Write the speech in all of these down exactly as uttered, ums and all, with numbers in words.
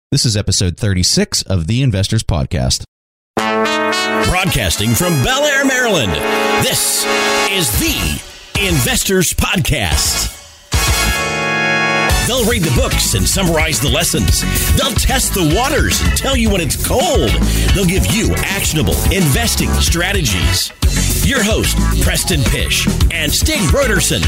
This is episode thirty-six of the Investors Podcast. Broadcasting from Bel Air, Maryland, this is the Investors Podcast. They'll read the books and summarize the lessons. They'll test the waters and tell you when it's cold. They'll give you actionable investing strategies. Your host, Preston Pysh and Stig Brodersen.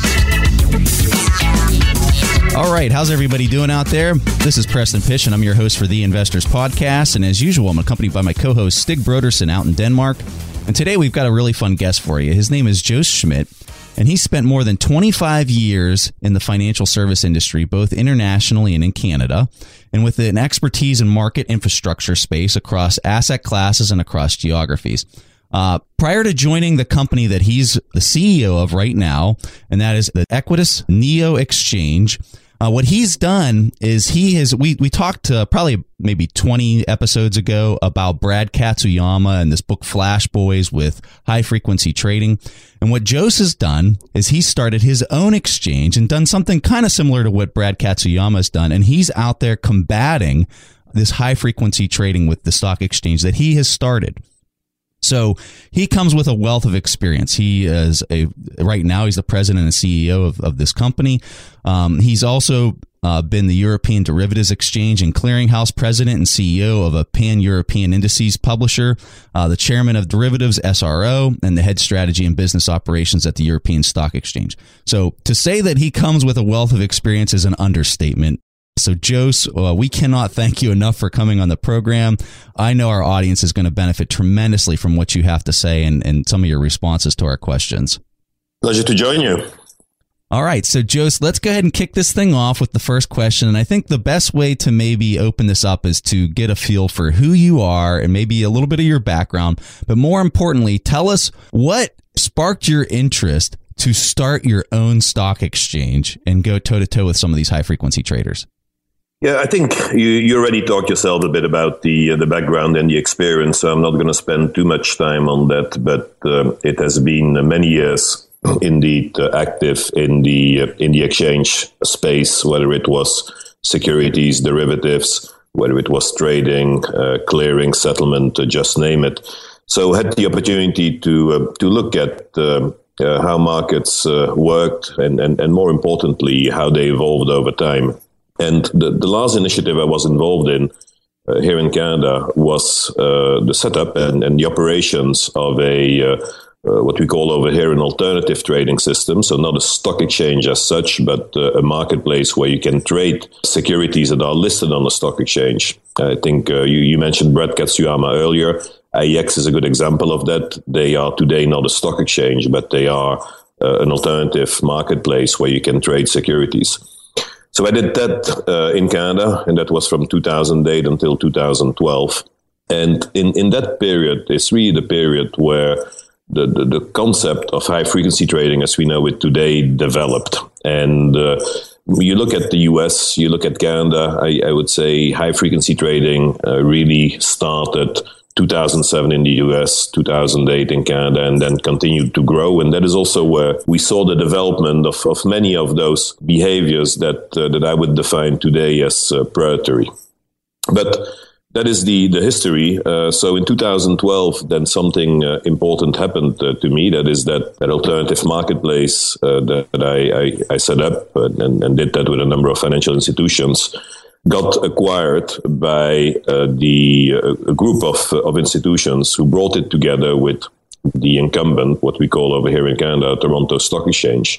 All right, how's everybody doing out there? This is Preston Pysh, and I'm your host for the Investors Podcast. And as usual, I'm accompanied by my co-host, Stig Brodersen, out in Denmark. And today we've got a really fun guest for you. His name is Jos Schmidt, and he spent more than twenty-five years in the financial service industry, both internationally and in Canada, and with an expertise in market infrastructure space across asset classes and across geographies. Uh, prior to joining the company that he's the C E O of right now, and that is the Equitas Neo Exchange, uh, what he's done is he has, we, we talked uh, probably maybe twenty episodes ago about Brad Katsuyama and this book Flash Boys with high frequency trading. And what Jos has done is he started his own exchange and done something kind of similar to what Brad Katsuyama has done. And he's out there combating this high frequency trading with the stock exchange that he has started. So he comes with a wealth of experience. He is a right now he's the president and C E O of, of this company. Um, he's also uh, been the European Derivatives Exchange and Clearinghouse president and C E O of a pan-European indices publisher, uh, the chairman of Derivatives S R O, and the head strategy and business operations at the European Stock Exchange. So to say that he comes with a wealth of experience is an understatement. So, Jos, uh, we cannot thank you enough for coming on the program. I know our audience is going to benefit tremendously from what you have to say and, and some of your responses to our questions. Pleasure to join you. All right. So, Jos, let's go ahead and kick this thing off with the first question. And I think the best way to maybe open this up is to get a feel for who you are and maybe a little bit of your background. But more importantly, tell us what sparked your interest to start your own stock exchange and go toe-to-toe with some of these high-frequency traders. Yeah, I think you, you already talked yourself a bit about the uh, the background and the experience, so I'm not going to spend too much time on that, but uh, it has been many years indeed uh, active in the uh, in the exchange space, whether it was securities, derivatives, whether it was trading, uh, clearing, settlement, uh, just name it. So I had the opportunity to uh, to look at uh, uh, how markets uh, worked and, and, and more importantly, how they evolved over time. And the, the last initiative I was involved in uh, here in Canada was uh, the setup and, and the operations of a uh, uh, what we call over here an alternative trading system. So not a stock exchange as such, but uh, a marketplace where you can trade securities that are listed on the stock exchange. I think uh, you, you mentioned Brad Katsuyama earlier. A E X is a good example of that. They are today not a stock exchange, but they are uh, an alternative marketplace where you can trade securities. So I did that uh, in Canada, and that was from two thousand eight until two thousand twelve. And in, in that period, it's really the period where the, the, the concept of high-frequency trading as we know it today developed. And uh, you look at the U S, you look at Canada, I, I would say high-frequency trading uh, really started two thousand seven in the U S, two thousand eight in Canada, and then continued to grow. And that is also where we saw the development of, of many of those behaviors that uh, that I would define today as uh, predatory. But that is the, the history. Uh, so in two thousand twelve, then something uh, important happened uh, to me. That is that, that alternative marketplace uh, that, that I, I, I set up and, and did that with a number of financial institutions, got acquired by uh, the uh, a group of of institutions who brought it together with the incumbent, what we call over here in Canada, Toronto Stock Exchange,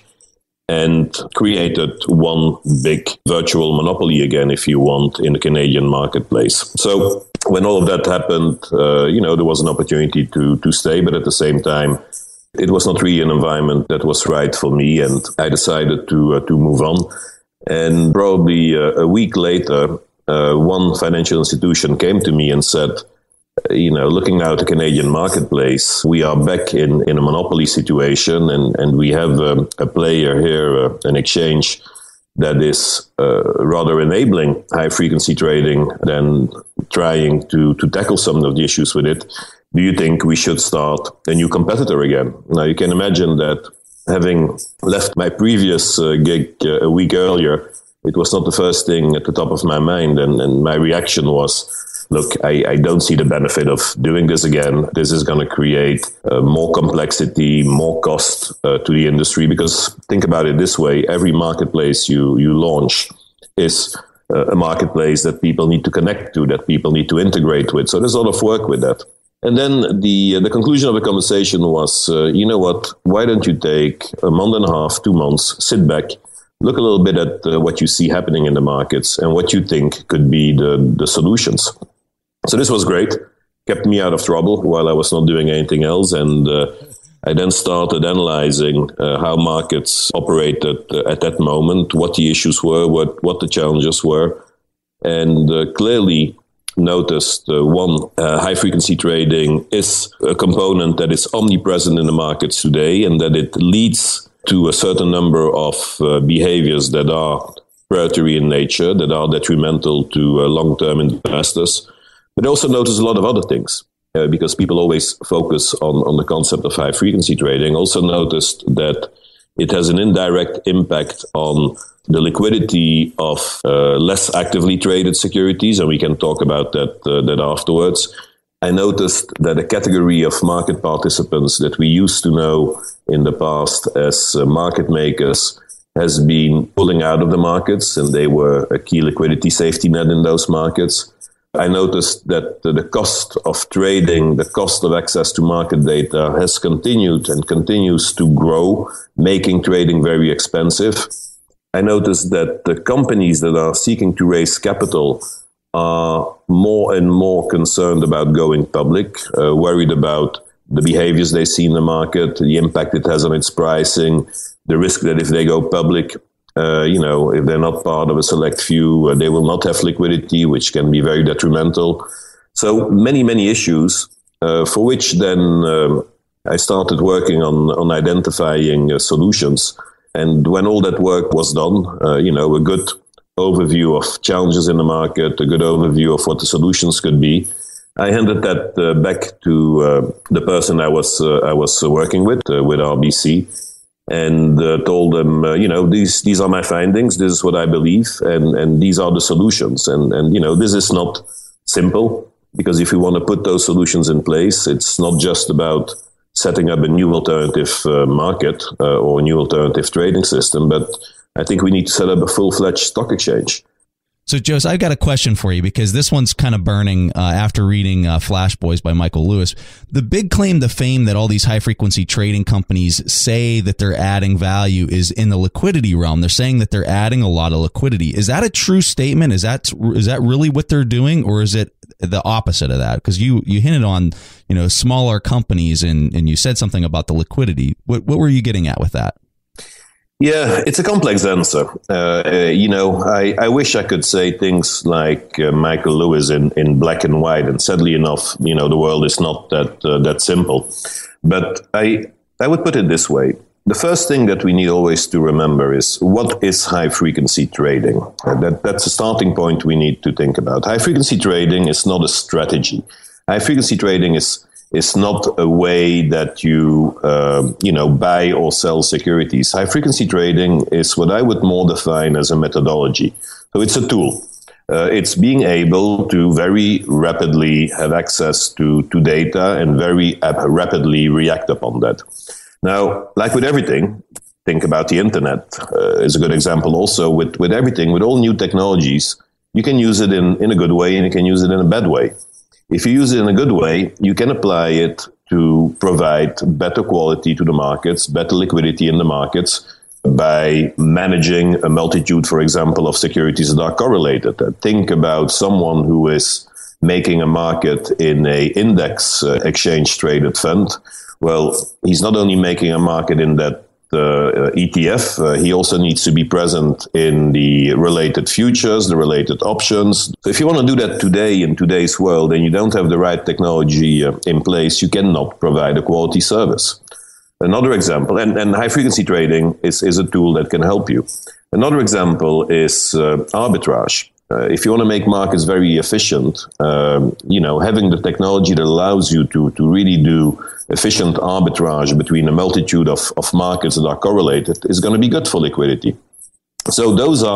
and created one big virtual monopoly again, if you want, in the Canadian marketplace. So when all of that happened, uh, you know, there was an opportunity to to stay, but at the same time, it was not really an environment that was right for me, and I decided to uh, to move on. And probably uh, a week later, uh, one financial institution came to me and said, you know, looking now at the Canadian marketplace, we are back in, in a monopoly situation, and, and we have um, a player here, uh, an exchange that is uh, rather enabling high-frequency trading than trying to, to tackle some of the issues with it. Do you think we should start a new competitor again? Now, you can imagine that having left my previous uh, gig uh, a week earlier, it was not the first thing at the top of my mind. And, and my reaction was, look, I, I don't see the benefit of doing this again. This is going to create uh, more complexity, more cost uh, to the industry. Because think about it this way, every marketplace you, you launch is uh, a marketplace that people need to connect to, that people need to integrate with. So there's a lot of work with that. And then the uh, the conclusion of the conversation was, uh, you know what, why don't you take a month and a half, two months, sit back, look a little bit at uh, what you see happening in the markets and what you think could be the, the solutions. So this was great, kept me out of trouble while I was not doing anything else. And uh, I then started analyzing uh, how markets operated uh, at that moment, what the issues were, what, what the challenges were. And uh, clearly noticed, uh, one, uh, high-frequency trading is a component that is omnipresent in the markets today, and that it leads to a certain number of uh, behaviors that are predatory in nature, that are detrimental to uh, long-term investors. But I also noticed a lot of other things, uh, because people always focus on, on the concept of high-frequency trading. Also noticed that it has an indirect impact on the liquidity of uh, less actively traded securities, and we can talk about that uh, that afterwards. I noticed that a category of market participants that we used to know in the past as uh, market makers has been pulling out of the markets, and they were a key liquidity safety net in those markets. I noticed that uh, the cost of trading, the cost of access to market data has continued and continues to grow, making trading very expensive. I noticed that the companies that are seeking to raise capital are more and more concerned about going public, uh, worried about the behaviors they see in the market, the impact it has on its pricing, the risk that if they go public, uh, you know, if they're not part of a select few, uh, they will not have liquidity, which can be very detrimental. So many, many issues uh, for which then um, I started working on, on identifying uh, solutions. And when all that work was done, uh, you know, a good overview of challenges in the market, a good overview of what the solutions could be, I handed that uh, back to uh, the person I was uh, I was working with, uh, with R B C, and uh, told them, uh, you know, these these are my findings, this is what I believe, and, and these are the solutions. And, and, you know, this is not simple, because if you want to put those solutions in place, it's not just about setting up a new alternative uh, market uh, or a new alternative trading system, but I think we need to set up a full-fledged stock exchange. So, Jose, I've got a question for you, because this one's kind of burning uh, after reading uh, Flash Boys by Michael Lewis. The big claim to fame that all these high-frequency trading companies say that they're adding value is in the liquidity realm. They're saying that they're adding a lot of liquidity. Is that a true statement? Is that is that really what they're doing, or is it the opposite of that? Because you, you hinted on, you know, smaller companies, and, and you said something about the liquidity. What, what were you getting at with that? Yeah, it's a complex answer. Uh, uh, you know, I, I wish I could say things like uh, Michael Lewis in, in black and white. And sadly enough, you know, the world is not that uh, that simple. But I I would put it this way. The first thing that we need always to remember is, what is high-frequency trading? Uh, that, that's a starting point we need to think about. High-frequency trading is not a strategy. High-frequency trading is It's not a way that you, uh, you know, buy or sell securities. High-frequency trading is what I would more define as a methodology. So it's a tool. Uh, it's being able to very rapidly have access to, to data and very uh, rapidly react upon that. Now, like with everything, think about the internet uh, is a good example also. With, with everything, with all new technologies, you can use it in, in a good way and you can use it in a bad way. If you use it in a good way, you can apply it to provide better quality to the markets, better liquidity in the markets by managing a multitude, for example, of securities that are correlated. Think about someone who is making a market in a index uh, exchange traded fund. Well, he's not only making a market in that Uh, E T F, uh, he also needs to be present in the related futures, the related options. So if you want to do that today in today's world and you don't have the right technology uh, in place, you cannot provide a quality service. Another example, and, and high-frequency trading is, is a tool that can help you. Another example is uh, arbitrage. Uh, if you want to make markets very efficient, um, you know, having the technology that allows you to, to really do efficient arbitrage between a multitude of, of markets that are correlated is going to be good for liquidity. So those are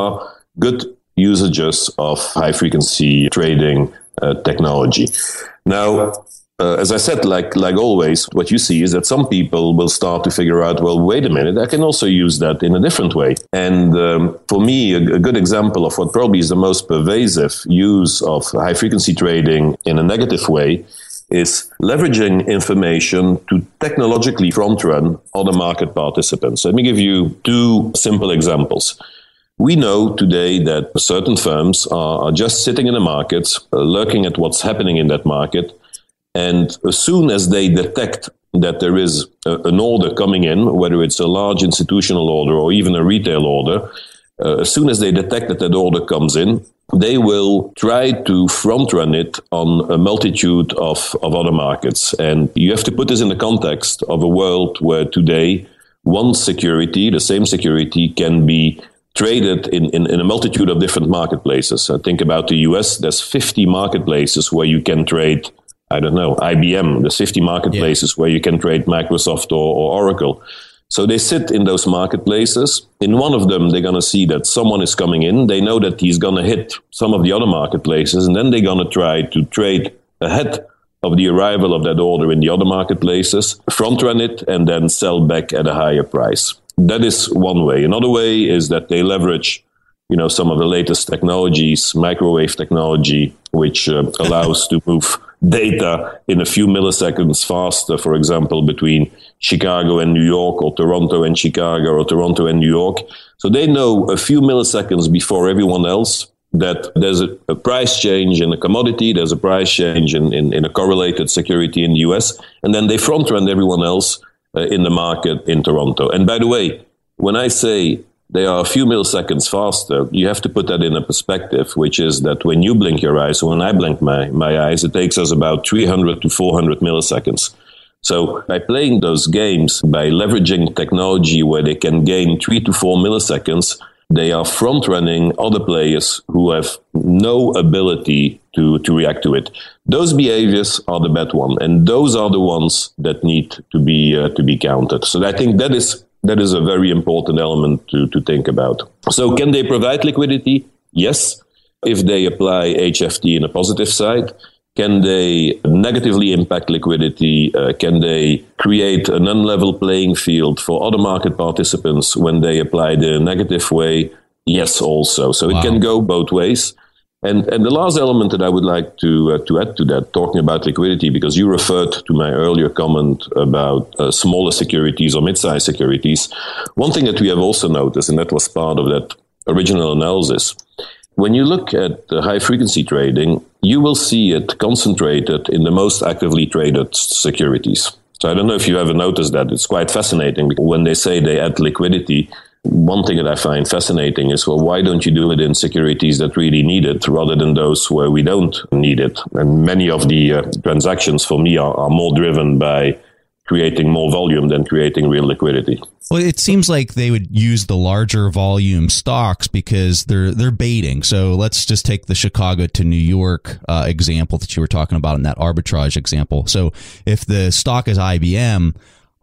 good usages of high-frequency trading uh, technology. Now, uh, as I said, like like always, what you see is that some people will start to figure out, well, wait a minute, I can also use that in a different way. And um, for me, a, a good example of what probably is the most pervasive use of high-frequency trading in a negative way is leveraging information to technologically front-run other market participants. Let me give you two simple examples. We know today that certain firms are, are just sitting in the markets, uh, lurking at what's happening in that market, and as soon as they detect that there is a, an order coming in, whether it's a large institutional order or even a retail order, uh, as soon as they detect that that order comes in, they will try to front run it on a multitude of, of other markets. And you have to put this in the context of a world where today one security, the same security, can be traded in, in, in a multitude of different marketplaces. I think about the U S, there's fifty marketplaces where you can trade, I don't know, I B M. There's fifty marketplaces yeah. where you can trade Microsoft or, or Oracle. So they sit in those marketplaces. In one of them, they're going to see that someone is coming in. They know that he's going to hit some of the other marketplaces, and then they're going to try to trade ahead of the arrival of that order in the other marketplaces, front run it, and then sell back at a higher price. That is one way. Another way is that they leverage, you know, some of the latest technologies, microwave technology, which uh, allows to move data in a few milliseconds faster, for example, between Chicago and New York, or Toronto and Chicago, or Toronto and New York. So they know a few milliseconds before everyone else that there's a, a price change in a commodity, there's a price change in, in, in a correlated security in the U S, and then they front run everyone else uh, in the market in Toronto. And by the way, when I say they are a few milliseconds faster, you have to put that in a perspective, which is that when you blink your eyes, or when I blink my, my eyes, it takes us about three hundred to four hundred milliseconds. So by playing those games, by leveraging technology where they can gain three to four milliseconds, they are front-running other players who have no ability to, to react to it. Those behaviors are the bad one, and those are the ones that need to be uh, to be counted. So I think that is That is a very important element to, to think about. So can they provide liquidity? Yes. If they apply H F T in a positive side, can they negatively impact liquidity? Uh, can they create an unlevel playing field for other market participants when they apply the negative way? Yes, also. So wow. It can go both ways. And and the last element that I would like to uh, to add to that, talking about liquidity, because you referred to my earlier comment about uh, smaller securities or mid-sized securities. One thing that we have also noticed, and that was part of that original analysis, when you look at the high-frequency trading, you will see it concentrated in the most actively traded securities. So I don't know if you ever noticed that. It's quite fascinating. When they say they add liquidity, one thing that I find fascinating is, well, why don't you do it in securities that really need it rather than those where we don't need it? And many of the uh, transactions for me are, are more driven by creating more volume than creating real liquidity. Well, it seems like they would use the larger volume stocks because they're they're baiting. So let's just take the Chicago to New York uh, example that you were talking about in that arbitrage example. So if the stock is I B M,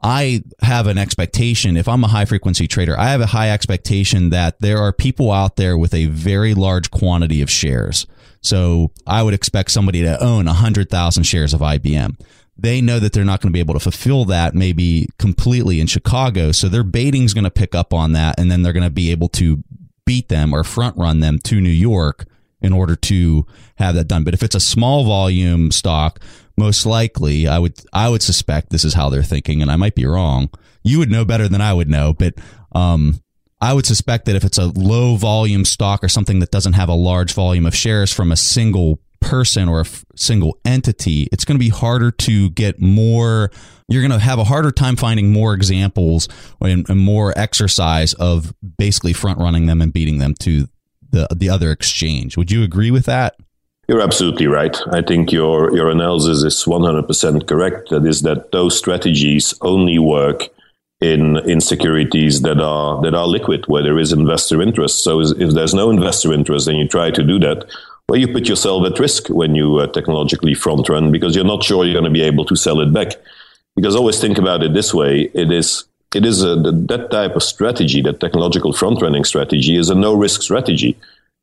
I have an expectation, if I'm a high frequency trader, I have a high expectation that there are people out there with a very large quantity of shares. So I would expect somebody to own one hundred thousand shares of I B M. They know that they're not going to be able to fulfill that maybe completely in Chicago. So their baiting is going to pick up on that, and then they're going to be able to beat them or front run them to New York in order to have that done. But if it's a small volume stock, most likely, I would I would suspect this is how they're thinking, and I might be wrong. You would know better than I would know, but um, I would suspect that if it's a low volume stock or something that doesn't have a large volume of shares from a single person or a f- single entity, it's going to be harder to get more. You're going to have a harder time finding more examples and, and more exercise of basically front running them and beating them to the the other exchange. Would you agree with that? You're absolutely right. I think your, your analysis is one hundred percent correct. That is that those strategies only work in, in securities that are, that are liquid, where there is investor interest. So if there's no investor interest and you try to do that, well, you put yourself at risk when you uh, technologically front run, because you're not sure you're going to be able to sell it back. Because always think about it this way. It is, it is a, that type of strategy, that technological front running strategy is a no risk strategy.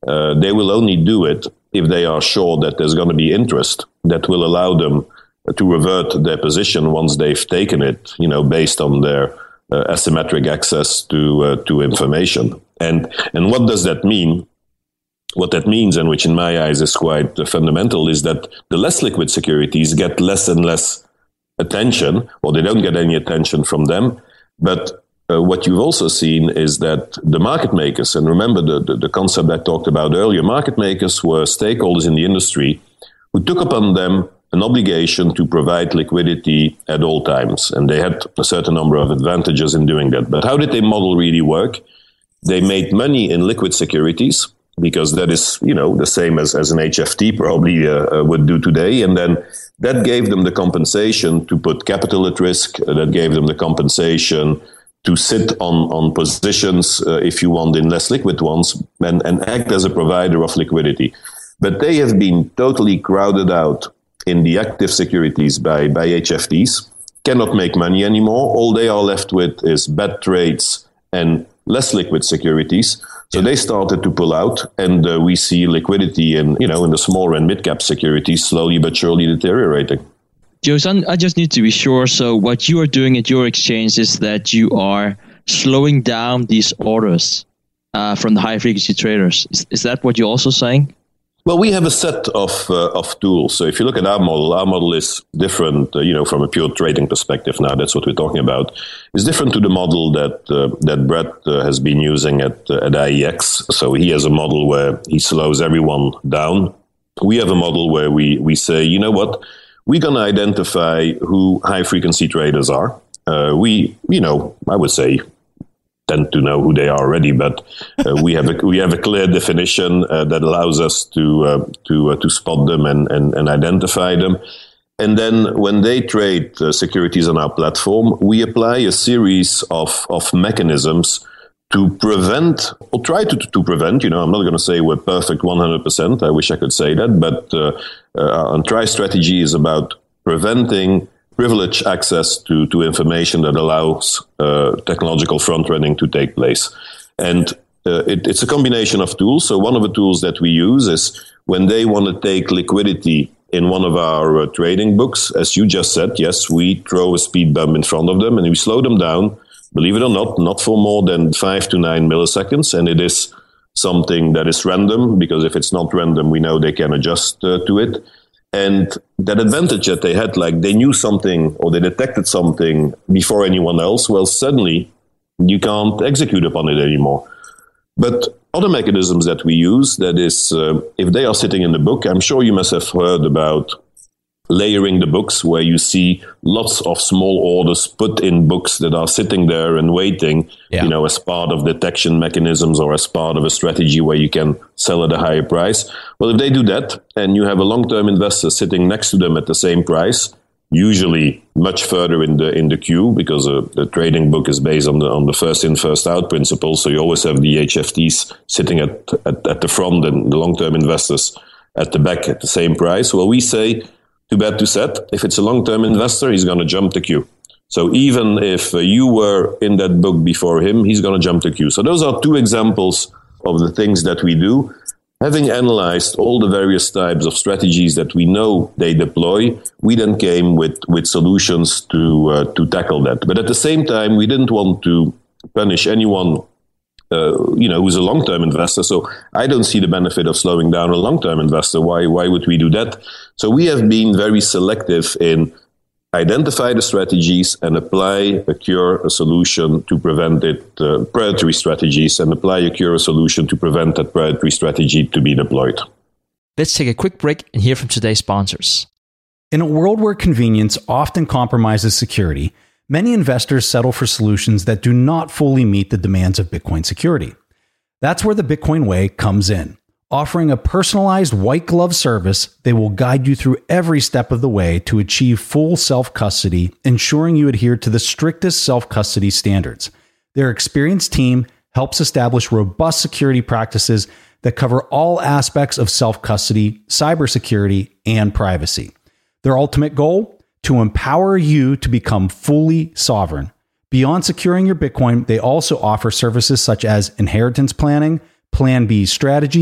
uh, they will only do it if they are sure that there's going to be interest that will allow them to revert their position once they've taken it, you know, based on their uh, asymmetric access to uh, to information. And and what does that mean? What that means, and which in my eyes is quite uh, fundamental, is that the less liquid securities get less and less attention, or they don't get any attention from them. But uh, what you've also seen is that the market makers, and remember the, the, the concept I talked about earlier, market makers were stakeholders in the industry who took upon them an obligation to provide liquidity at all times. And they had a certain number of advantages in doing that. But how did their model really work? They made money in liquid securities, because that is, you know, the same as, as an H F T probably uh, would do today. And then that gave them the compensation to put capital at risk. Uh, that gave them the compensation to sit on, on positions, uh, if you want, in less liquid ones, and, and act as a provider of liquidity. But they have been totally crowded out in the active securities by, by H F Ts, cannot make money anymore. All they are left with is bad trades and less liquid securities. So they started to pull out, and uh, we see liquidity in, you know, in the smaller and mid-cap securities slowly but surely deteriorating. Josan, I just need to be sure. So what you are doing at your exchange is that you are slowing down these orders uh, from the high-frequency traders. Is, is that what you're also saying? Well, we have a set of uh, of tools. So if you look at our model, our model is different, uh, you know, from a pure trading perspective. Now, that's what we're talking about. It's different to the model that uh, that Brett uh, has been using at uh, at I E X. So he has a model where he slows everyone down. We have a model where we we say, you know what, we're going to identify who high frequency traders are. Uh, we, you know, I would say, tend to know who they are already, but uh, we have a we have a clear definition uh, that allows us to uh, to uh, to spot them and, and and identify them. And then when they trade uh, securities on our platform, we apply a series of of mechanisms to prevent, or try to to prevent. You know, I'm not going to say we're perfect one hundred percent. I wish I could say that, but uh, uh, our try strategy is about preventing privileged access to, to information that allows uh, technological front-running to take place. And uh, it, it's a combination of tools. So one of the tools that we use is when they want to take liquidity in one of our uh, trading books, as you just said, yes, we throw a speed bump in front of them and we slow them down, believe it or not, not for more than five to nine milliseconds. And it is something that is random, because if it's not random, we know they can adjust uh, to it. And that advantage that they had, like they knew something or they detected something before anyone else, well, suddenly you can't execute upon it anymore. But other mechanisms that we use, that is, uh, if they are sitting in the book, I'm sure you must have heard about layering the books, where you see lots of small orders put in books that are sitting there and waiting, yeah. you know, as part of detection mechanisms or as part of a strategy where you can sell at a higher price. Well, if they do that and you have a long-term investor sitting next to them at the same price, usually much further in the in the queue, because uh, the trading book is based on the on the first in, first out principle. So you always have the H F Ts sitting at, at, at the front and the long-term investors at the back at the same price. Well, we say, too bad to set. If it's a long-term investor, he's going to jump the queue. So even if uh, you were in that book before him, he's going to jump the queue. So those are two examples of the things that we do. Having analyzed all the various types of strategies that we know they deploy, we then came with, with solutions to uh, to tackle that. But at the same time, we didn't want to punish anyone Uh, you know, who's a long-term investor. So I don't see the benefit of slowing down a long-term investor. Why, why would we do that? So we have been very selective in identify the strategies and apply a cure, a solution to prevent it, uh, predatory strategies, and apply a cure, a solution to prevent that predatory strategy to be deployed. Let's take a quick break and hear from today's sponsors. In a world where convenience often compromises security, many investors settle for solutions that do not fully meet the demands of Bitcoin security. That's where the Bitcoin Way comes in. Offering a personalized white glove service, they will guide you through every step of the way to achieve full self-custody, ensuring you adhere to the strictest self-custody standards. Their experienced team helps establish robust security practices that cover all aspects of self-custody, cybersecurity, and privacy. Their ultimate goal? To empower you to become fully sovereign. Beyond securing your Bitcoin, they also offer services such as inheritance planning, Plan B strategies,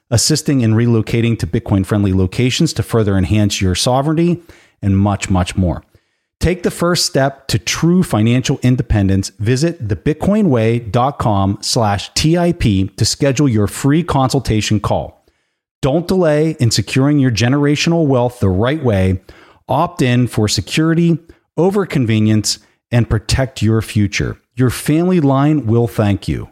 assisting in relocating to Bitcoin-friendly locations to further enhance your sovereignty, and much, much more. Take the first step to true financial independence. Visit thebitcoinway.com slash TIP to schedule your free consultation call. Don't delay in securing your generational wealth the right way. Opt in for security over convenience and protect your future. Your family line will thank you.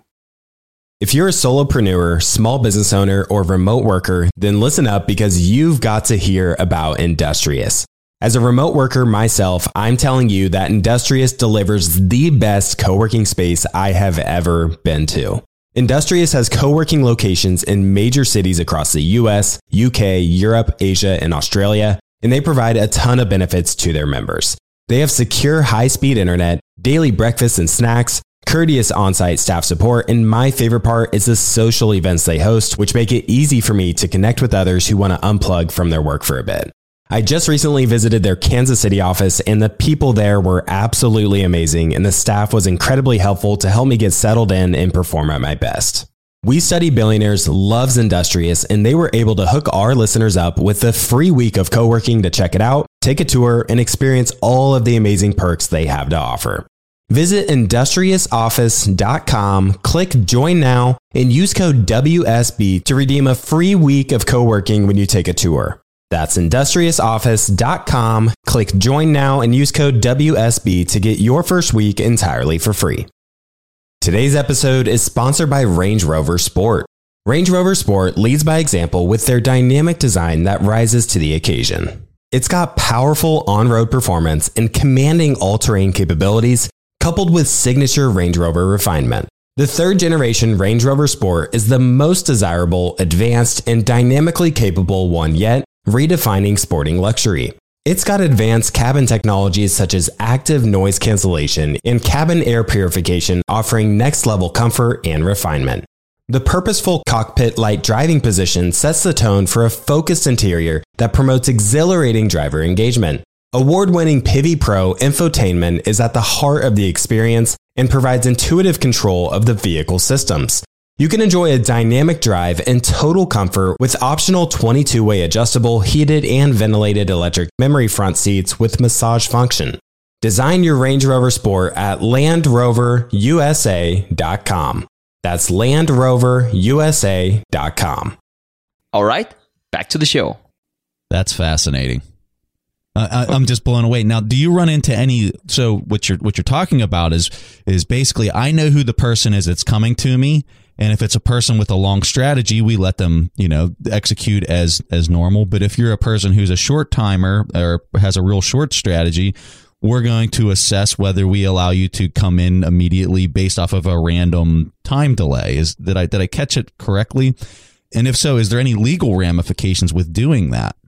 If you're a solopreneur, small business owner, or remote worker, then listen up because you've got to hear about Industrious. As a remote worker myself, I'm telling you that Industrious delivers the best co-working space I have ever been to. Industrious has co-working locations in major cities across the U S, U K, Europe, Asia, and Australia, and they provide a ton of benefits to their members. They have secure high-speed internet, daily breakfasts and snacks, courteous on-site staff support, and my favorite part is the social events they host, which make it easy for me to connect with others who want to unplug from their work for a bit. I just recently visited their Kansas City office, and the people there were absolutely amazing, and the staff was incredibly helpful to help me get settled in and perform at my best. We Study Billionaires loves Industrious, and they were able to hook our listeners up with a free week of co-working to check it out, take a tour, and experience all of the amazing perks they have to offer. Visit industrious office dot com, click Join Now, and use code W S B to redeem a free week of co-working when you take a tour. That's industrious office dot com, click Join Now, and use code W S B to get your first week entirely for free. Today's episode is sponsored by Range Rover Sport. Range Rover Sport leads by example with their dynamic design that rises to the occasion. It's got powerful on-road performance and commanding all-terrain capabilities, coupled with signature Range Rover refinement. The third generation Range Rover Sport is the most desirable, advanced, and dynamically capable one yet, redefining sporting luxury. It's got advanced cabin technologies such as active noise cancellation and cabin air purification, offering next-level comfort and refinement. The purposeful cockpit-like driving position sets the tone for a focused interior that promotes exhilarating driver engagement. Award-winning Pivi Pro infotainment is at the heart of the experience and provides intuitive control of the vehicle systems. You can enjoy a dynamic drive and total comfort with optional twenty-two way adjustable, heated and ventilated electric memory front seats with massage function. Design your Range Rover Sport at land rover U S A dot com. That's land rover U S A dot com. All right, back to the show. That's fascinating. Uh, I, I'm just blown away. Now, do you run into any? So what you're what you're talking about is is basically I know who the person is that's coming to me, and if it's a person with a long strategy, we let them, you know, execute as as normal. But if you're a person who's a short timer or has a real short strategy, we're going to assess whether we allow you to come in immediately based off of a random time delay. Is did I did I catch it correctly? And if so, is there any legal ramifications with doing that?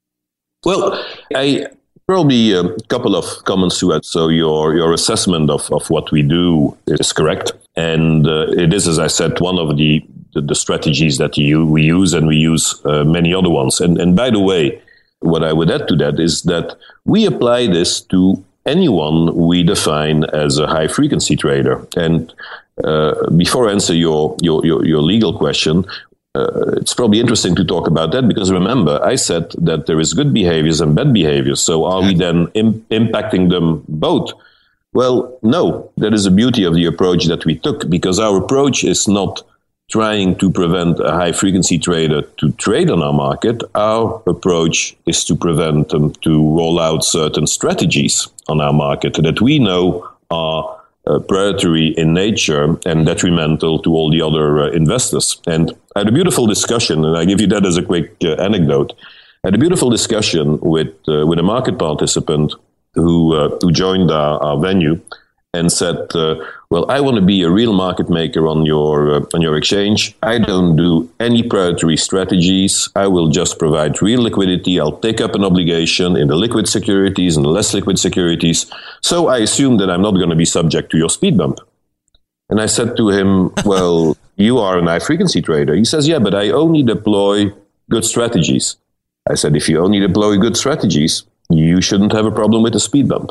Well, I probably a couple of comments to it. So your your assessment of, of what we do is correct. And uh, it is, as I said, one of the, the, the strategies that you, we use, and we use uh, many other ones. And, and by the way, what I would add to that is that we apply this to anyone we define as a high-frequency trader. And uh, before I answer your, your, your, your legal question, Uh, it's probably interesting to talk about that because remember, I said that there is good behaviors and bad behaviors. So are we then im- impacting them both? Well, no, that is the beauty of the approach that we took, because our approach is not trying to prevent a high frequency trader to trade on our market. Our approach is to prevent them to roll out certain strategies on our market that we know are Uh, predatory in nature and detrimental to all the other uh, investors. And I had a beautiful discussion, and I give you that as a quick uh, anecdote. I had a beautiful discussion with uh, with a market participant who uh, who joined our, our venue and said, uh, "Well, I want to be a real market maker on your uh, on your exchange. I don't do any predatory strategies. I will just provide real liquidity. I'll take up an obligation in the liquid securities and the less liquid securities. So I assume that I'm not going to be subject to your speed bump." And I said to him, "Well, you are an high frequency trader." He says, "Yeah, but I only deploy good strategies." I said, "If you only deploy good strategies, you shouldn't have a problem with the speed bump."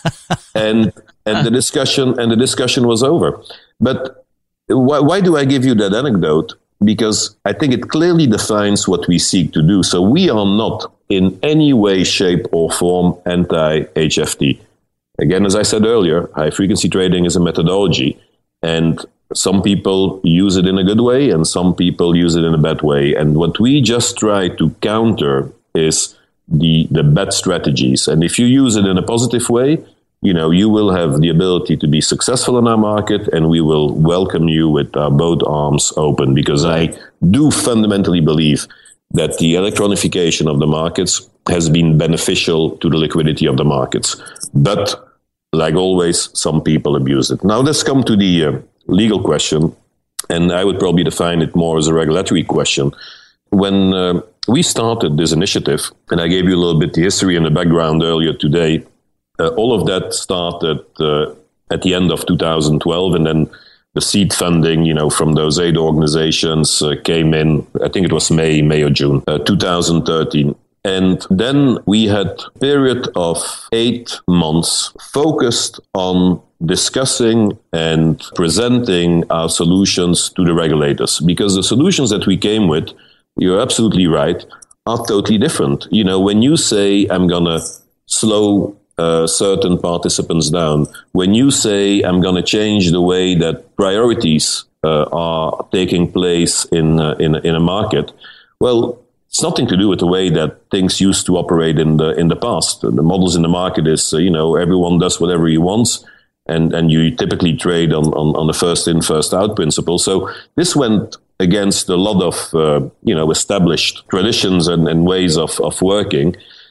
and and the discussion and the discussion was over. But why, why do I give you that anecdote? because I think it clearly defines what we seek to do. So we are not in any way, shape, or form anti-H F T. Again, as I said earlier, high-frequency trading is a methodology, and some people use it in a good way, and some people use it in a bad way. And what we just try to counter is the, the bad strategies. And if you use it in a positive way, you know, you will have the ability to be successful in our market, and we will welcome you with uh, both arms open, because I do fundamentally believe that the electronification of the markets has been beneficial to the liquidity of the markets. But like always, some people abuse it. Now let's come to the uh, legal question, and I would probably define it more as a regulatory question. When uh, we started this initiative, and I gave you a little bit the history and the background earlier today, uh, all of that started uh, at the end of two thousand twelve, and then the seed funding, you know, from those eight organizations uh, came in, I think it was May, May or June, uh, two thousand thirteen. And then we had a period of eight months focused on discussing and presenting our solutions to the regulators, because the solutions that we came with, you're absolutely right, are totally different. You know, when you say, I'm going to slow uh, certain participants down, when you say, I'm going to change the way that priorities uh, are taking place in, uh, in, in a market, well, it's nothing to do with the way that things used to operate in the in the past. The models in the market is, uh, you know, everyone does whatever he wants, and, and you typically trade on, on, on the first in, first out principle. So this went against a lot of, uh, you know, established traditions and, and ways of, of working.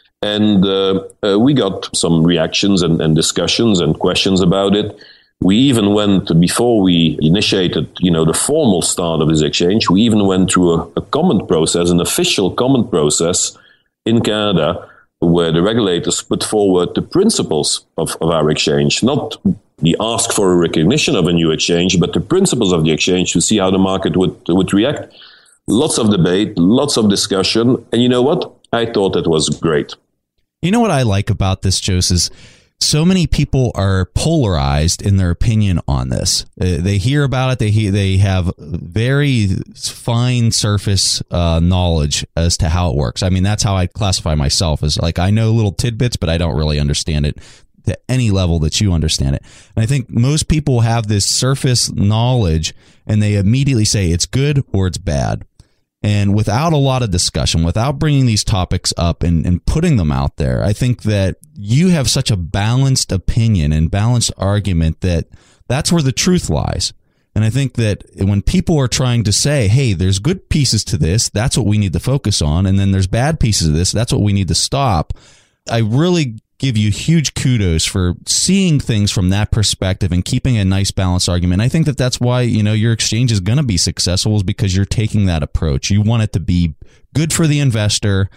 And uh, uh, we got some reactions and, and discussions and questions about it. We even went, before we initiated, you know, the formal start of this exchange, we even went through a, a comment process, an official comment process in Canada, where the regulators put forward the principles of, of our exchange, not the ask for a recognition of a new exchange, but the principles of the exchange to see how the market would, would react. Lots of debate, lots of discussion. And you know what? I thought that was great. You know what I like about this, Jose, is so many people are polarized in their opinion on this. Uh, they hear about it. They hear, they have very fine surface uh, knowledge as to how it works. I mean, that's how I classify myself, as like, I know little tidbits, but I don't really understand it to any level that you understand it. And I think most people have this surface knowledge, and they immediately say it's good or it's bad. And without a lot of discussion, without bringing these topics up and, and putting them out there, I think that you have such a balanced opinion and balanced argument that that's where the truth lies. And I think that when people are trying to say, hey, there's good pieces to this, that's what we need to focus on, and then there's bad pieces of this, that's what we need to stop, I really give you huge kudos for seeing things from that perspective and keeping a nice balanced argument. I think that that's why, you know, your exchange is going to be successful, is because you're taking that approach. You want it to be good for the investor,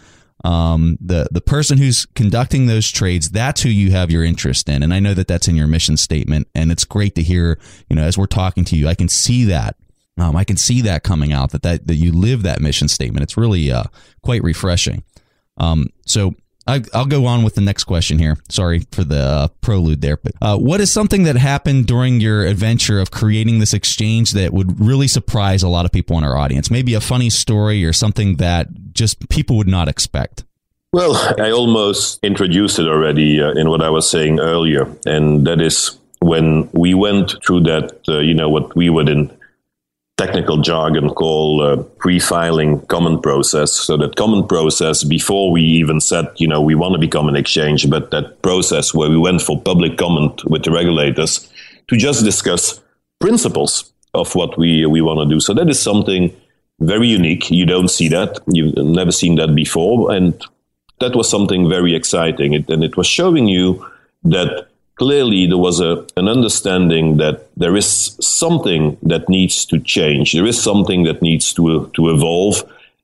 um, the the person who's conducting those trades. That's who you have your interest in, and I know that that's in your mission statement. And it's great to hear, you know, as we're talking to you, I can see that. Um, I can see that coming out, that that that you live that mission statement. It's really uh, quite refreshing. Um, so. I, I'll go on with the next question here. Sorry for the uh, prelude there. But uh, what is something that happened during your adventure of creating this exchange that would really surprise a lot of people in our audience? Maybe a funny story or something that just people would not expect. Well, I almost introduced it already uh, in what I was saying earlier. And that is when we went through that, uh, you know, what we would in technical jargon call uh, pre-filing comment process. So that comment process, before we even said, you know, we want to become an exchange, but that process where we went for public comment with the regulators to just discuss principles of what we we want to do. So that is something very unique. You don't see that. You've never seen that before. And that was something very exciting. It, and it was showing you that clearly there was a, an understanding that there is something that needs to change. There is something that needs to to evolve.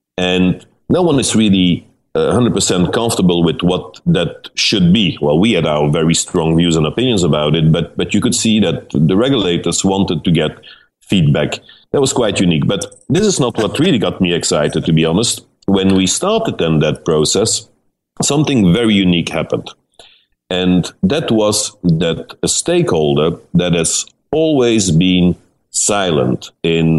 And no one is really uh, one hundred percent comfortable with what that should be. Well, we had our very strong views and opinions about it, but but you could see that the regulators wanted to get feedback. That was quite unique. But this is not what really got me excited, to be honest. When we started then that process, something very unique happened. And that was that a stakeholder that has always been silent in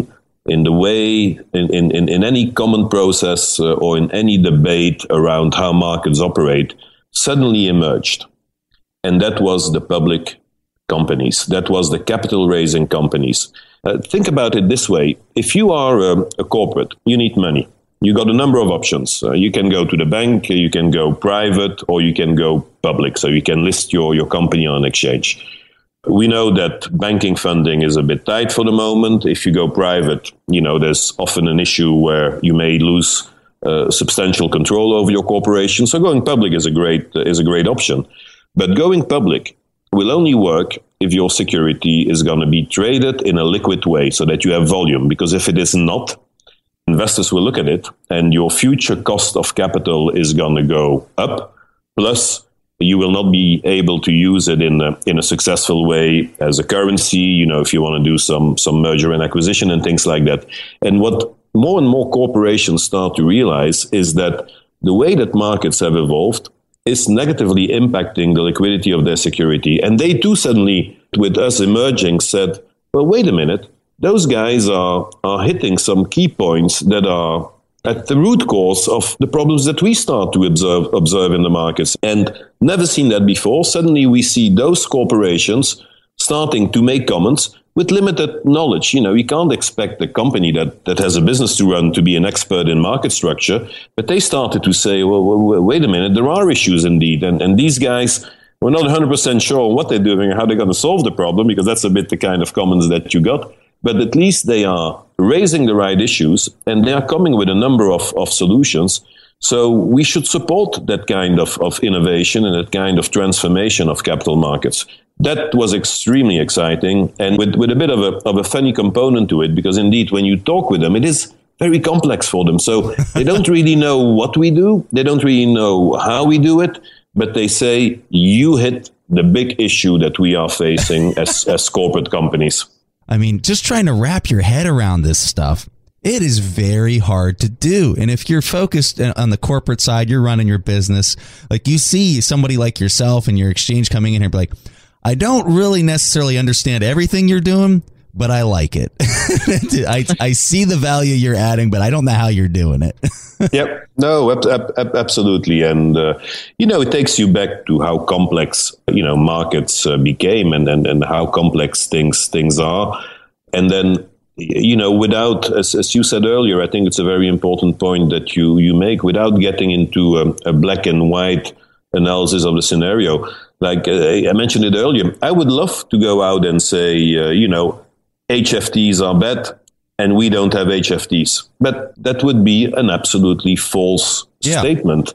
in the way, in, in, in any common process uh, or in any debate around how markets operate, suddenly emerged. And that was the public companies. That was the capital raising companies. Uh, think about it this way. If you are um, a corporate, you need money. You got a number of options. Uh, you can go to the bank, you can go private, or you can go public. So you can list your, your company on exchange. We know that banking funding is a bit tight for the moment. If you go private, you know, there's often an issue where you may lose uh, substantial control over your corporation. So going public is a great uh, is a great option. But going public will only work if your security is going to be traded in a liquid way so that you have volume. Because if it is not, investors will look at it and your future cost of capital is going to go up. Plus, you will not be able to use it in a, in a successful way as a currency, you know, if you want to do some, some merger and acquisition and things like that. And what more and more corporations start to realize is that the way that markets have evolved is negatively impacting the liquidity of their security. And they too suddenly, with us emerging, said, well, wait a minute, those guys are, are hitting some key points that are at the root cause of the problems that we start to observe observe in the markets. And never seen that before. Suddenly we see those corporations starting to make comments with limited knowledge. You know, you can't expect a company that, that has a business to run to be an expert in market structure. But they started to say, well, well wait a minute, there are issues indeed. And, and these guys, we're not one hundred percent sure what they're doing and how they're going to solve the problem, because that's a bit the kind of comments that you got. But at least they are raising the right issues and they are coming with a number of, of solutions. So we should support that kind of, of innovation and that kind of transformation of capital markets. That was extremely exciting and with, with a bit of a, of a funny component to it, because indeed, when you talk with them, it is very complex for them. So they don't really know what we do. They don't really know how we do it, but they say, you hit the big issue that we are facing as, as corporate companies. I mean, just trying to wrap your head around this stuff, it is very hard to do. And if you're focused on the corporate side, you're running your business, like you see somebody like yourself and your exchange coming in here, be like, I don't really necessarily understand everything you're doing, but I like it. I, I see the value you're adding, but I don't know how you're doing it. Yep. No, ab- ab- absolutely. And, uh, you know, it takes you back to how complex, you know, markets uh, became and, and, and how complex things things are. And then, you know, without, as, as you said earlier, I think it's a very important point that you, you make, without getting into a, a black and white analysis of the scenario. Like uh, I mentioned it earlier, I would love to go out and say, uh, you know, H F Ts are bad and we don't have H F Ts. But that would be an absolutely false yeah. statement.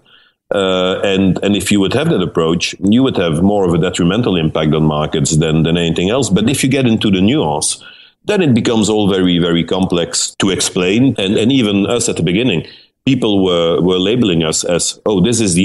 Uh, and, and if you would have that approach, you would have more of a detrimental impact on markets than, than anything else. But if you get into the nuance, then it becomes all very, very complex to explain. And, and even us at the beginning, people were, were labeling us as, oh, this is the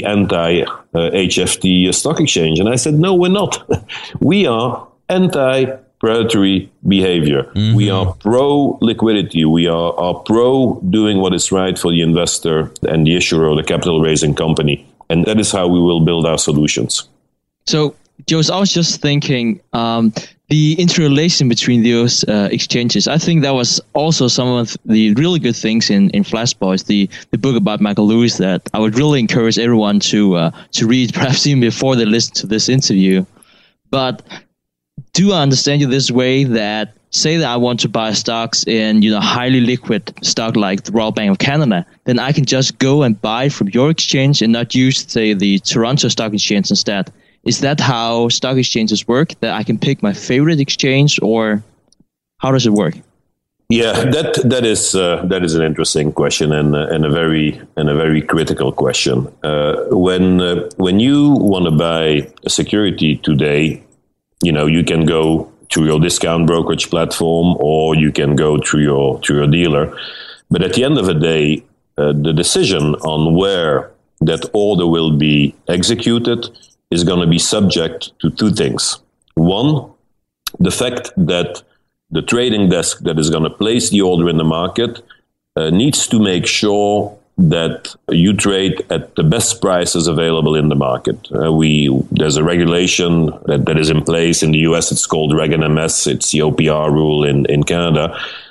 anti-H F T stock exchange. And I said, no, we're not. We are anti predatory behavior. Mm-hmm. We are pro liquidity. We are, are pro doing what is right for the investor and the issuer or the capital raising company. And that is how we will build our solutions. So, Joost, I was just thinking um, the interrelation between those uh, exchanges. I think that was also some of the really good things in, in Flash Boys, the, the book about Michael Lewis, that I would really encourage everyone to uh, to read, perhaps even before they listen to this interview. But do I understand you this way, that say that I want to buy stocks in, you know, highly liquid stock like the Royal Bank of Canada, then I can just go and buy from your exchange and not use, say, the Toronto Stock Exchange instead? Is that how stock exchanges work, that I can pick my favorite exchange, or how does it work? Yeah, that that is uh, that is an interesting question and uh, and a very and a very critical question. Uh, when uh, when you want to buy a security today, you know, you can go to your discount brokerage platform or you can go to your to your dealer. But at the end of the day, uh, the decision on where that order will be executed is going to be subject to two things. One, the fact that the trading desk that is going to place the order in the market uh, needs to make sure that you trade at the best prices available in the market. Uh, we there's a regulation that, that is in place in the U S. It's called Reg N M S. It's the O P R rule in, in Canada.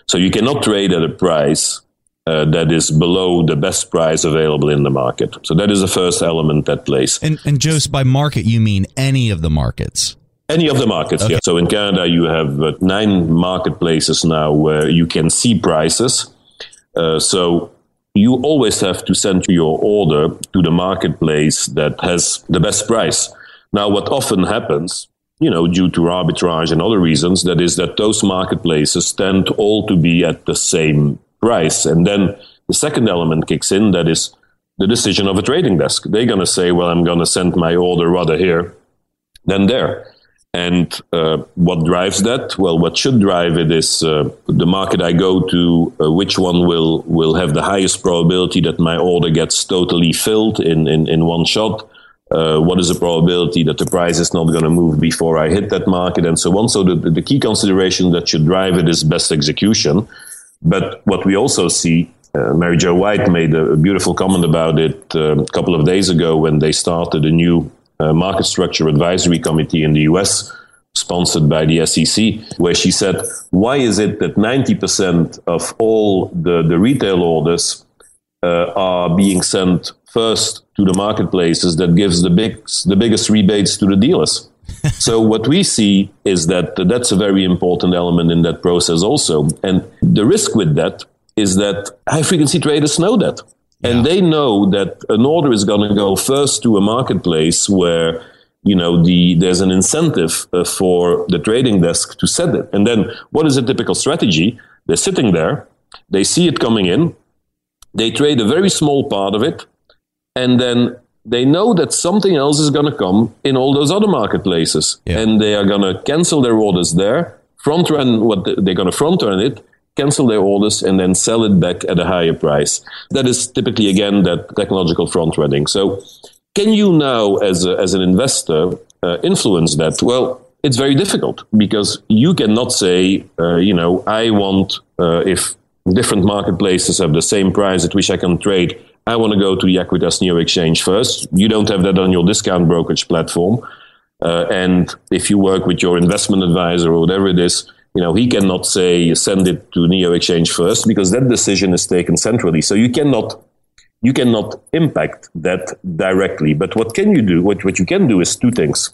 So you cannot trade at a price uh, that is below the best price available in the market. So that is the first element that plays. And, and Jose, by market, you mean any of the markets? Any of the markets, okay. yeah. So in Canada, you have uh, nine marketplaces now where you can see prices. Uh, so you always have to send your order to the marketplace that has the best price. Now, what often happens, you know, due to arbitrage and other reasons, that is that those marketplaces tend all to be at the same price. And then the second element kicks in, that is the decision of a trading desk. They're going to say, well, I'm going to send my order rather here than there. And uh, what drives that? Well, what should drive it is uh, the market I go to, uh, which one will, will have the highest probability that my order gets totally filled in, in, in one shot. Uh, what is the probability that the price is not going to move before I hit that market, and so on. So the, the key consideration that should drive it is best execution. But what we also see, uh, Mary Jo White made a, a beautiful comment about it uh, a couple of days ago when they started a new Uh, market structure advisory committee in the U S, sponsored by the S E C, where she said, why is it that ninety percent of all the, the retail orders uh, are being sent first to the marketplaces that gives the big, the biggest rebates to the dealers? So what we see is that uh, that's a very important element in that process also. And the risk with that is that high-frequency traders know that. And yeah. they know that an order is going to go first to a marketplace where, you know, the there's an incentive uh, for the trading desk to set it. And then what is a typical strategy? They're sitting there, they see it coming in, they trade a very small part of it, and then they know that something else is going to come in all those other marketplaces. Yeah. And they are going to cancel their orders there, front run what the, they're going to front run it, cancel their orders, and then sell it back at a higher price. That is typically, again, that technological front running. So can you now, as a, as an investor, uh, influence that? Well, it's very difficult, because you cannot say, uh, you know, I want, uh, if different marketplaces have the same price at which I can trade, I want to go to the Equitas Neo Exchange first. You don't have that on your discount brokerage platform. Uh, and if you work with your investment advisor or whatever it is, you know, he cannot say send it to Neo Exchange first, because that decision is taken centrally. So you cannot you cannot impact that directly. But what can you do? What, what you can do is two things.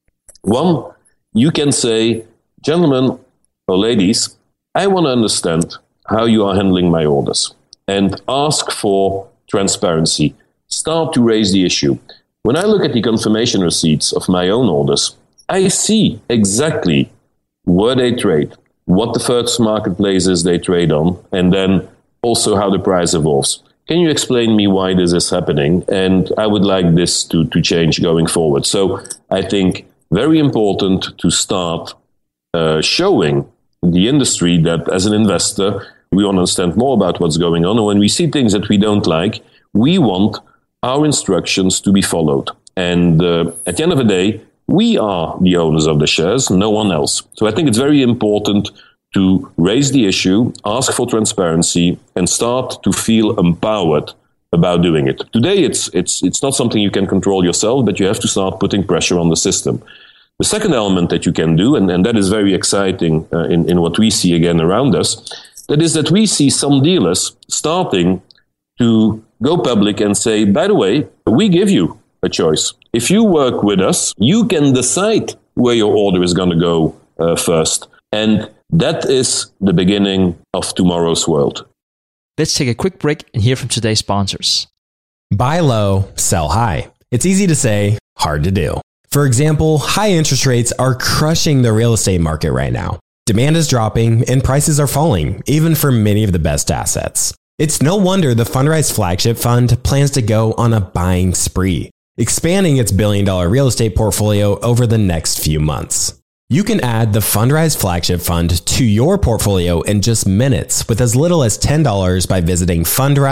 One, you can say, gentlemen or ladies, I want to understand how you are handling my orders, and ask for transparency. Start to raise the issue. When I look at the confirmation receipts of my own orders, I see exactly where they trade, what the first marketplaces they trade on, and then also how the price evolves. Can you explain me why this is happening? And I would like this to, to change going forward. So I think very important to start uh, showing the industry that as an investor, we want to understand more about what's going on. And when we see things that we don't like, we want our instructions to be followed. And uh, at the end of the day, we are the owners of the shares, no one else. So I think it's very important to raise the issue, ask for transparency, and start to feel empowered about doing it. Today, it's it's it's not something you can control yourself, but you have to start putting pressure on the system. The second element that you can do, and, and that is very exciting uh, in, in what we see again around us, that is that we see some dealers starting to go public and say, by the way, we give you a choice. If you work with us, you can decide where your order is going to go uh, first. And that is the beginning of tomorrow's world. Let's take a quick break and hear from today's sponsors. Buy low, sell high. It's easy to say, hard to do. For example, high interest rates are crushing the real estate market right now. Demand is dropping and prices are falling, even for many of the best assets. It's no wonder the Fundrise Flagship Fund plans to go on a buying spree, expanding its billion dollar real estate portfolio over the next few months. You can add the Fundrise Flagship Fund to your portfolio in just minutes with as little as ten dollars by visiting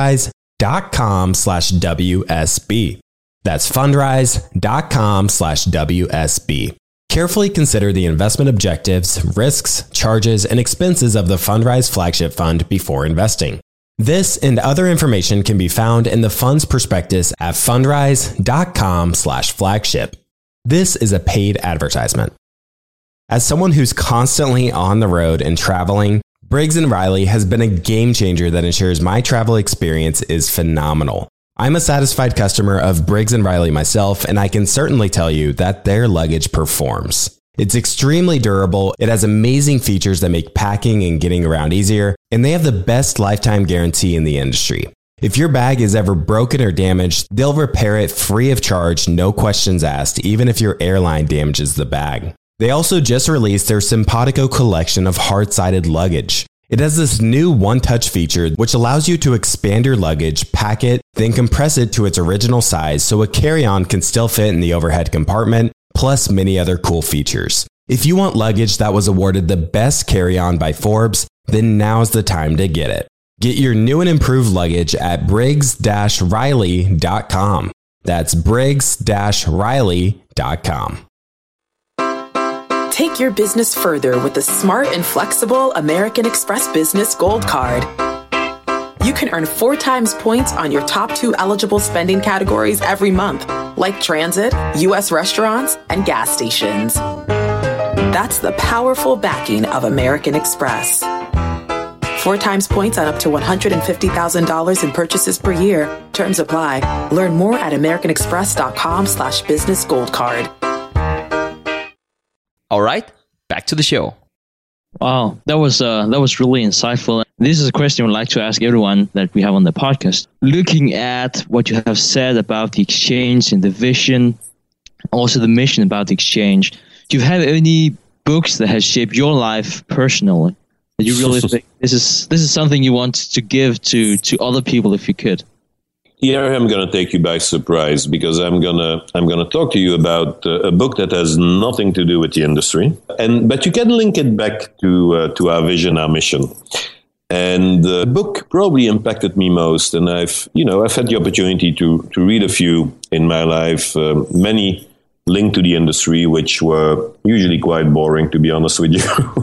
fundrise.com slash WSB. That's fundrise.com slash WSB. Carefully consider the investment objectives, risks, charges, and expenses of the Fundrise Flagship Fund before investing. This and other information can be found in the fund's prospectus at fundrise.com slash flagship. This is a paid advertisement. As someone who's constantly on the road and traveling, Briggs and Riley has been a game changer that ensures my travel experience is phenomenal. I'm a satisfied customer of Briggs and Riley myself, and I can certainly tell you that their luggage performs. It's extremely durable, it has amazing features that make packing and getting around easier, and they have the best lifetime guarantee in the industry. If your bag is ever broken or damaged, they'll repair it free of charge, no questions asked, even if your airline damages the bag. They also just released their Simpatico collection of hard-sided luggage. It has this new one-touch feature which allows you to expand your luggage, pack it, then compress it to its original size so a carry-on can still fit in the overhead compartment, plus many other cool features. If you want luggage that was awarded the best carry-on by Forbes, then now's the time to get it. Get your new and improved luggage at briggs dash riley dot com. That's briggs dash riley dot com. Take your business further with the smart and flexible American Express Business Gold Card. You can earn four times points on your top two eligible spending categories every month, like transit, U S restaurants, and gas stations. That's the powerful backing of American Express. Four times points on up to one hundred fifty thousand dollars in purchases per year. Terms apply. Learn more at americanexpress.com slash business gold card. All right, back to the show. Wow, that was uh, that was really insightful. This is a question I'd like to ask everyone that we have on the podcast. Looking at what you have said about the exchange and the vision, also the mission about the exchange, do you have any books that has shaped your life personally? That you really think this is this is something you want to give to, to other people if you could? Here I'm going to take you by surprise because I'm going to I'm going to talk to you about uh, a book that has nothing to do with the industry, and but you can link it back to uh, to our vision, our mission. And the book probably impacted me most, and I've you know I've had the opportunity to to read a few in my life, uh, many linked to the industry, which were usually quite boring, to be honest with you.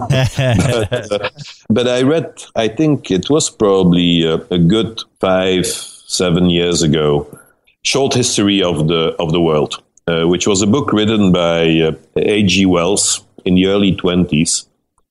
but, uh, but I read, I think it was probably a, a good five, seven years ago, Short History of the of the World, uh, which was a book written by uh, A G Wells in the early twenties.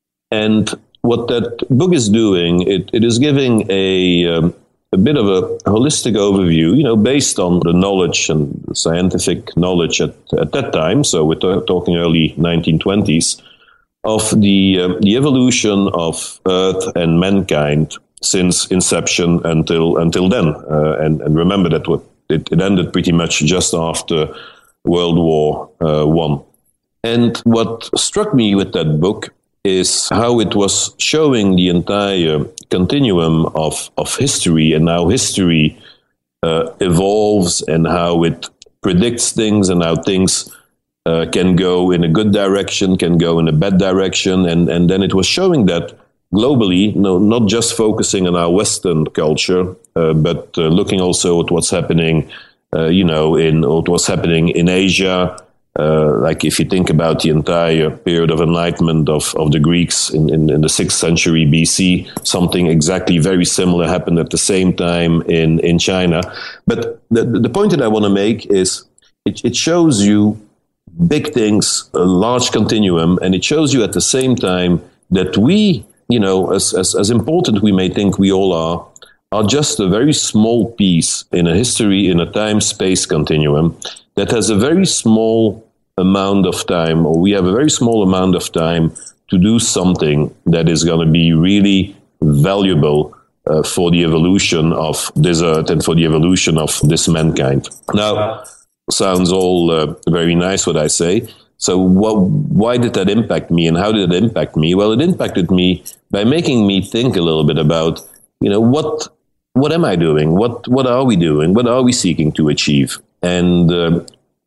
And what that book is doing, it, it is giving a um, a bit of a holistic overview, you know, based on the knowledge and the scientific knowledge at, at that time. So we're t- talking early nineteen twenties of the uh, the evolution of Earth and mankind since inception until until then. Uh, and, and remember that what it, it ended pretty much just after World War uh, One. And what struck me with that book is how it was showing the entire continuum of, of history and how history uh, evolves and how it predicts things and how things uh, can go in a good direction, can go in a bad direction. And, and then it was showing that globally, no, not just focusing on our Western culture, uh, but uh, looking also at what's happening, uh, you know, in what was happening in Asia. Uh, like if you think about the entire period of enlightenment of, of the Greeks in, in, in the sixth century B C, something exactly very similar happened at the same time in, in China. But the, the point that I want to make is it, it shows you big things, a large continuum, and it shows you at the same time that we, you know, as, as, as important we may think we all are, are just a very small piece in a history, in a time-space continuum that has a very small amount of time, or we have a very small amount of time to do something that is going to be really valuable uh, for the evolution of this earth and for the evolution of this mankind. Now, sounds all uh, very nice what I say. So what, why did that impact me, and how did it impact me? Well, it impacted me by making me think a little bit about, you know, what what am I doing? What what are we doing? What are we seeking to achieve? And uh,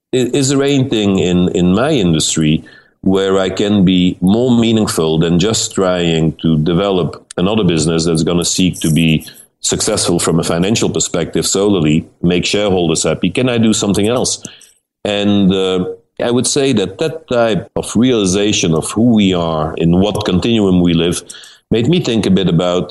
is there anything in, in my industry where I can be more meaningful than just trying to develop another business that's going to seek to be successful from a financial perspective solely, make shareholders happy? Can I do something else? And uh, I would say that that type of realization of who we are, in what continuum we live, made me think a bit about,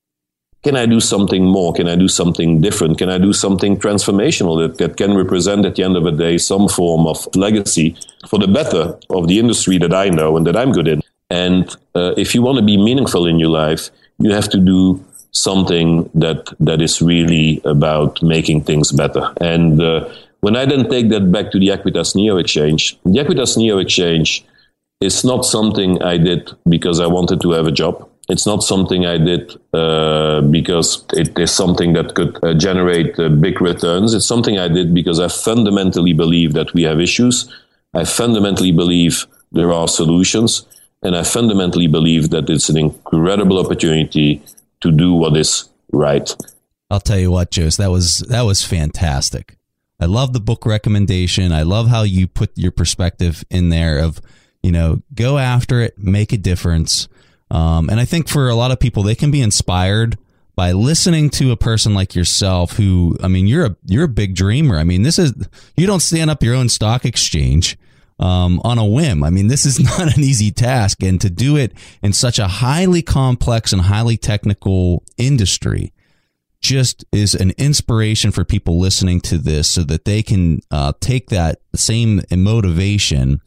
can I do something more? Can I do something different? Can I do something transformational that, that can represent at the end of the day some form of legacy for the better of the industry that I know and that I'm good in? And uh, if you want to be meaningful in your life, you have to do something that that is really about making things better. And uh, when I then take that back to the Equitas Neo Exchange, the Equitas Neo Exchange is not something I did because I wanted to have a job. It's not something I did uh, because it is something that could uh, generate uh, big returns. It's something I did because I fundamentally believe that we have issues. I fundamentally believe there are solutions. And I fundamentally believe that it's an incredible opportunity to do what is right. I'll tell you what, Jose, that was that was fantastic. I love the book recommendation. I love how you put your perspective in there of, you know, go after it, make a difference. Um, and I think for a lot of people, they can be inspired by listening to a person like yourself who, I mean, you're a you're a big dreamer. I mean, this is, you don't stand up your own stock exchange um, on a whim. I mean, this is not an easy task. And to do it in such a highly complex and highly technical industry just is an inspiration for people listening to this so that they can uh, take that same motivation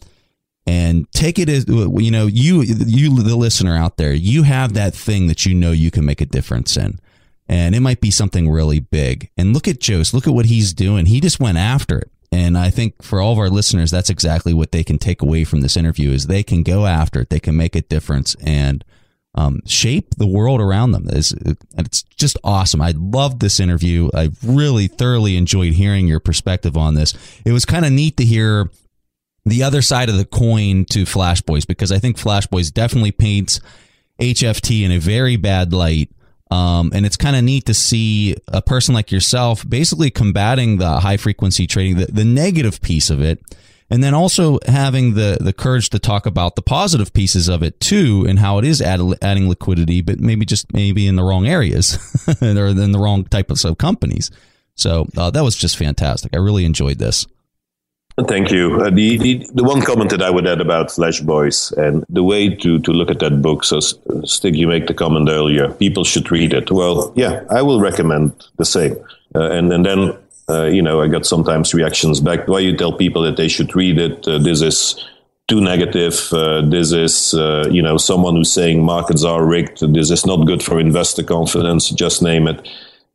and take it as, you know, you, you, the listener out there, you have that thing that you know you can make a difference in. And it might be something really big. And look at Jose, look at what he's doing. He just went after it. And I think for all of our listeners, that's exactly what they can take away from this interview is they can go after it. They can make a difference and um, shape the world around them. It's, it's just awesome. I loved this interview. I really thoroughly enjoyed hearing your perspective on this. It was kind of neat to hear the other side of the coin to Flash Boys, because I think Flash Boys definitely paints H F T in a very bad light. Um, and it's kind of neat to see a person like yourself basically combating the high frequency trading, the, the negative piece of it, and then also having the, the courage to talk about the positive pieces of it too, and how it is add, adding liquidity, but maybe just maybe in the wrong areas or in the wrong type of so companies. So uh, that was just fantastic. I really enjoyed this. Thank you. Uh, the, the the one comment that I would add about Flash Boys and the way to, to look at that book, so Stig, you make the comment earlier, people should read it. Well, yeah, I will recommend the same. Uh, and, and then, uh, you know, I got sometimes reactions back. Why you tell people that they should read it? Uh, this is too negative. Uh, this is, uh, you know, someone who's saying markets are rigged. This is not good for investor confidence, just name it.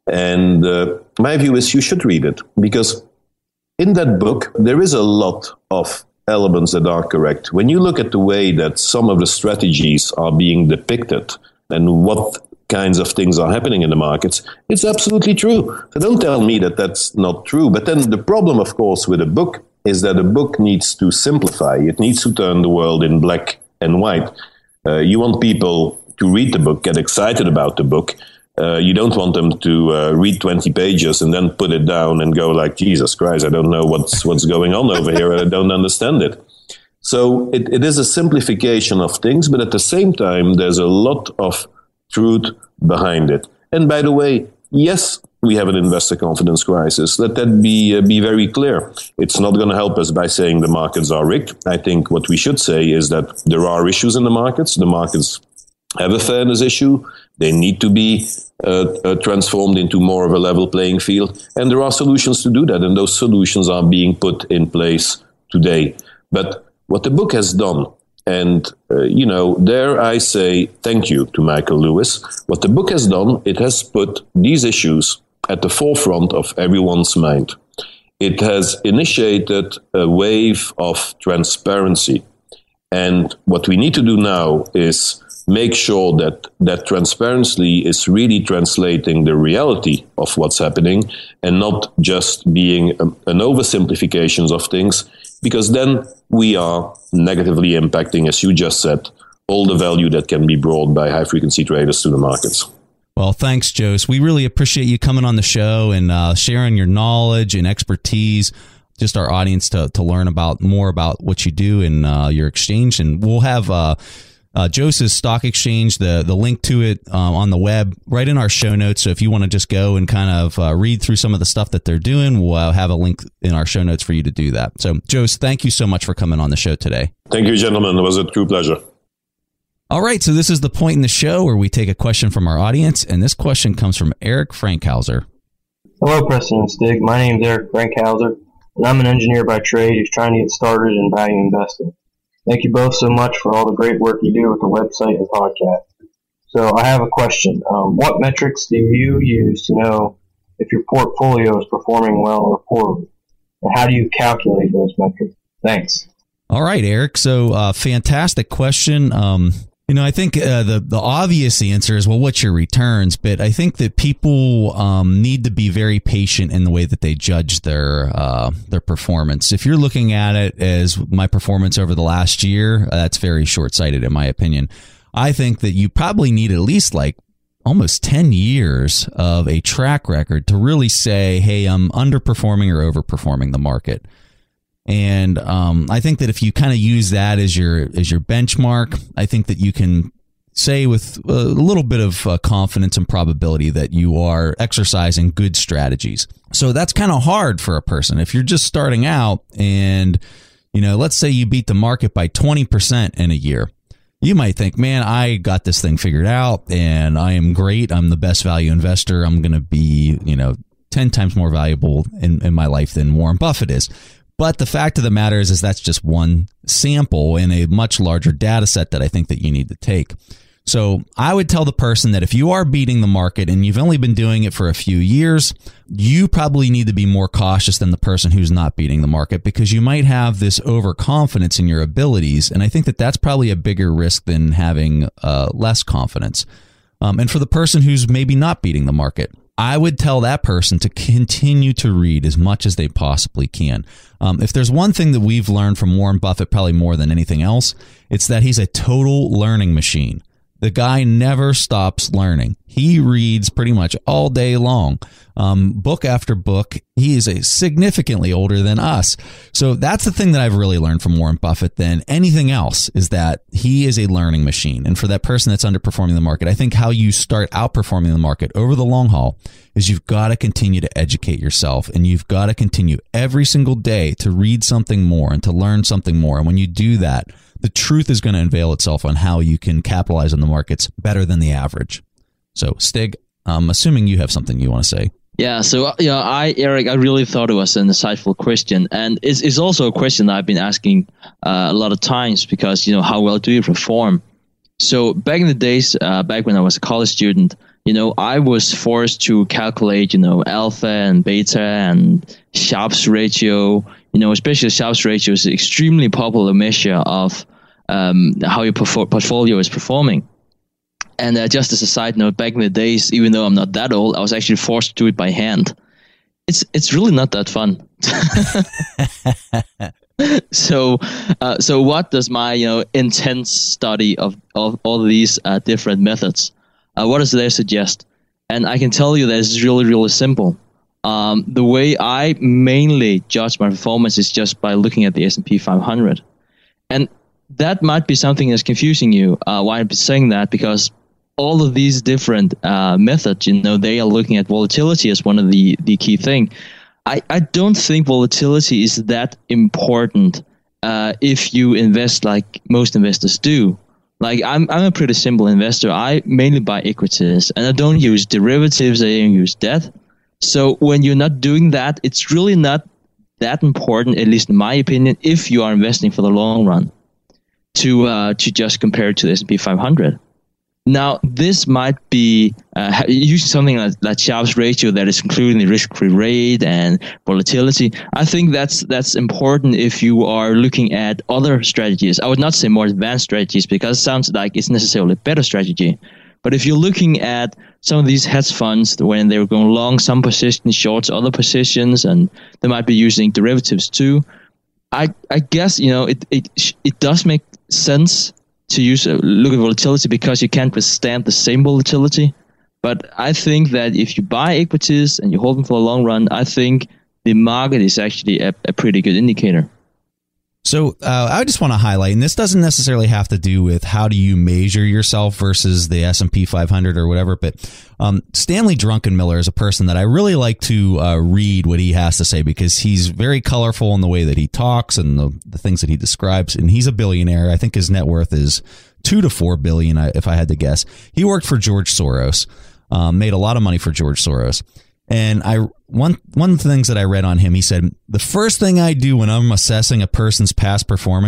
And uh, my view is you should read it because in that book, there is a lot of elements that are correct. When you look at the way that some of the strategies are being depicted and what kinds of things are happening in the markets, it's absolutely true. So don't tell me that that's not true. But then the problem, of course, with a book is that a book needs to simplify. It needs to turn the world in black and white. Uh, you want people to read the book, get excited about the book. Uh, you don't want them to uh, read twenty pages and then put it down and go like, Jesus Christ, I don't know what's what's going on over here. I don't understand it. So it, it is a simplification of things, but at the same time, there's a lot of truth behind it. And by the way, yes, we have an investor confidence crisis. Let that be uh, be very clear. It's not going to help us by saying the markets are rigged. I think what we should say is that there are issues in the markets. The markets have a fairness issue. They need to be uh, uh, transformed into more of a level playing field. And there are solutions to do that. And those solutions are being put in place today. But what the book has done, and, uh, you know, there I say thank you to Michael Lewis. What the book has done, it has put these issues at the forefront of everyone's mind. It has initiated a wave of transparency. And what we need to do now is make sure that that transparency is really translating the reality of what's happening and not just being a, an oversimplification of things, because then we are negatively impacting, as you just said, all the value that can be brought by high-frequency traders to the markets. Well, thanks, Jose. We really appreciate you coming on the show and uh, sharing your knowledge and expertise, just our audience to, to learn about more about what you do and uh, your exchange. And we'll have uh, Uh, Jose's stock exchange, the the link to it um, on the web, right in our show notes. So if you want to just go and kind of uh, read through some of the stuff that they're doing, we'll uh, have a link in our show notes for you to do that. So, Jose, thank you so much for coming on the show today. Thank you, gentlemen. It was a true pleasure. All right. So this is the point in the show where we take a question from our audience. And this question comes from Eric Frankhauser. Hello, Preston and Stig. My name is Eric Frankhauser, and I'm an engineer by trade who's trying to get started in value investing. Thank you both so much for all the great work you do with the website and podcast. So I have a question. Um, what metrics do you use to know if your portfolio is performing well or poorly? And how do you calculate those metrics? Thanks. All right, Eric. So uh, fantastic question. Um, you know, I think uh, the, the obvious answer is, well, what's your returns? But I think that people um, need to be very patient in the way that they judge their uh, their performance. If you're looking at it as my performance over the last year, uh, that's very short-sighted in my opinion. I think that you probably need at least like almost ten years of a track record to really say, hey, I'm underperforming or overperforming the market. And um, I think that if you kind of use that as your as your benchmark, I think that you can say with a little bit of uh, confidence and probability that you are exercising good strategies. So that's kind of hard for a person. If you're just starting out and, you know, let's say you beat the market by twenty percent in a year. You might think, man, I got this thing figured out and I am great. I'm the best value investor. I'm going to be, you know, ten times more valuable in, in my life than Warren Buffett is. But the fact of the matter is, is that's just one sample in a much larger data set that I think that you need to take. So I would tell the person that if you are beating the market and you've only been doing it for a few years, you probably need to be more cautious than the person who's not beating the market, because you might have this overconfidence in your abilities. And I think that that's probably a bigger risk than having uh, less confidence. Um, and for the person who's maybe not beating the market, I would tell that person to continue to read as much as they possibly can. Um, if there's one thing that we've learned from Warren Buffett, probably more than anything else, it's that he's a total learning machine. The guy never stops learning. He reads pretty much all day long, um, book after book. He is a significantly older than us. So that's the thing that I've really learned from Warren Buffett than anything else, is that he is a learning machine. And for that person that's underperforming the market, I think how you start outperforming the market over the long haul is you've got to continue to educate yourself, and you've got to continue every single day to read something more and to learn something more. And when you do that, the truth is going to unveil itself on how you can capitalize on the markets better than the average. So, Stig, I'm assuming you have something you want to say. Yeah, so yeah, I, Eric, I really thought it was an insightful question, and it's, it's also a question that I've been asking uh, a lot of times, because, you know, how well do you perform? So back in the days, uh, back when I was a college student, you know, I was forced to calculate, you know, alpha and beta and Sharpe's ratio. You know, especially Sharpe's ratio is an extremely popular measure of um, how your porf- portfolio is performing. And uh, just as a side note, back in the days, even though I'm not that old, I was actually forced to do it by hand. It's it's really not that fun. so, uh, so what does my you know intense study of of all of these uh, different methods? Uh, what does they suggest? And I can tell you that it's really really simple. Um, the way I mainly judge my performance is just by looking at the S and P five hundred. And that might be something that's confusing you. Uh, why I'm saying that? Because all of these different uh, methods, you know, they are looking at volatility as one of the, the key thing. I, I don't think volatility is that important uh, if you invest like most investors do. Like I'm I'm a pretty simple investor. I mainly buy equities, and I don't use derivatives. I don't use debt. So when you're not doing that, it's really not that important, at least in my opinion, if you are investing for the long run, to uh, to just compare it to the S and P five hundred. Now, this might be uh, using something like, like Sharpe's ratio that is including the risk-free rate and volatility. I think that's that's important if you are looking at other strategies. I would not say more advanced strategies, because it sounds like it's necessarily a better strategy. But if you're looking at some of these hedge funds, when they're going long some positions, short other positions, and they might be using derivatives too, I I guess you know it it it does make sense to use a look at volatility, because you can't withstand the same volatility. But I think that if you buy equities and you hold them for a long run, I think the market is actually a, a pretty good indicator. So uh, I just want to highlight, and this doesn't necessarily have to do with how do you measure yourself versus the S and P five hundred or whatever, but um, Stanley Druckenmiller is a person that I really like to uh, read what he has to say, because he's very colorful in the way that he talks and the, the things that he describes. And he's a billionaire. I think his net worth is two to four billion, if I had to guess. He worked for George Soros, um, made a lot of money for George Soros. And I one one of the things that I read on him, he said, the first thing I do when I'm assessing a person's past performance,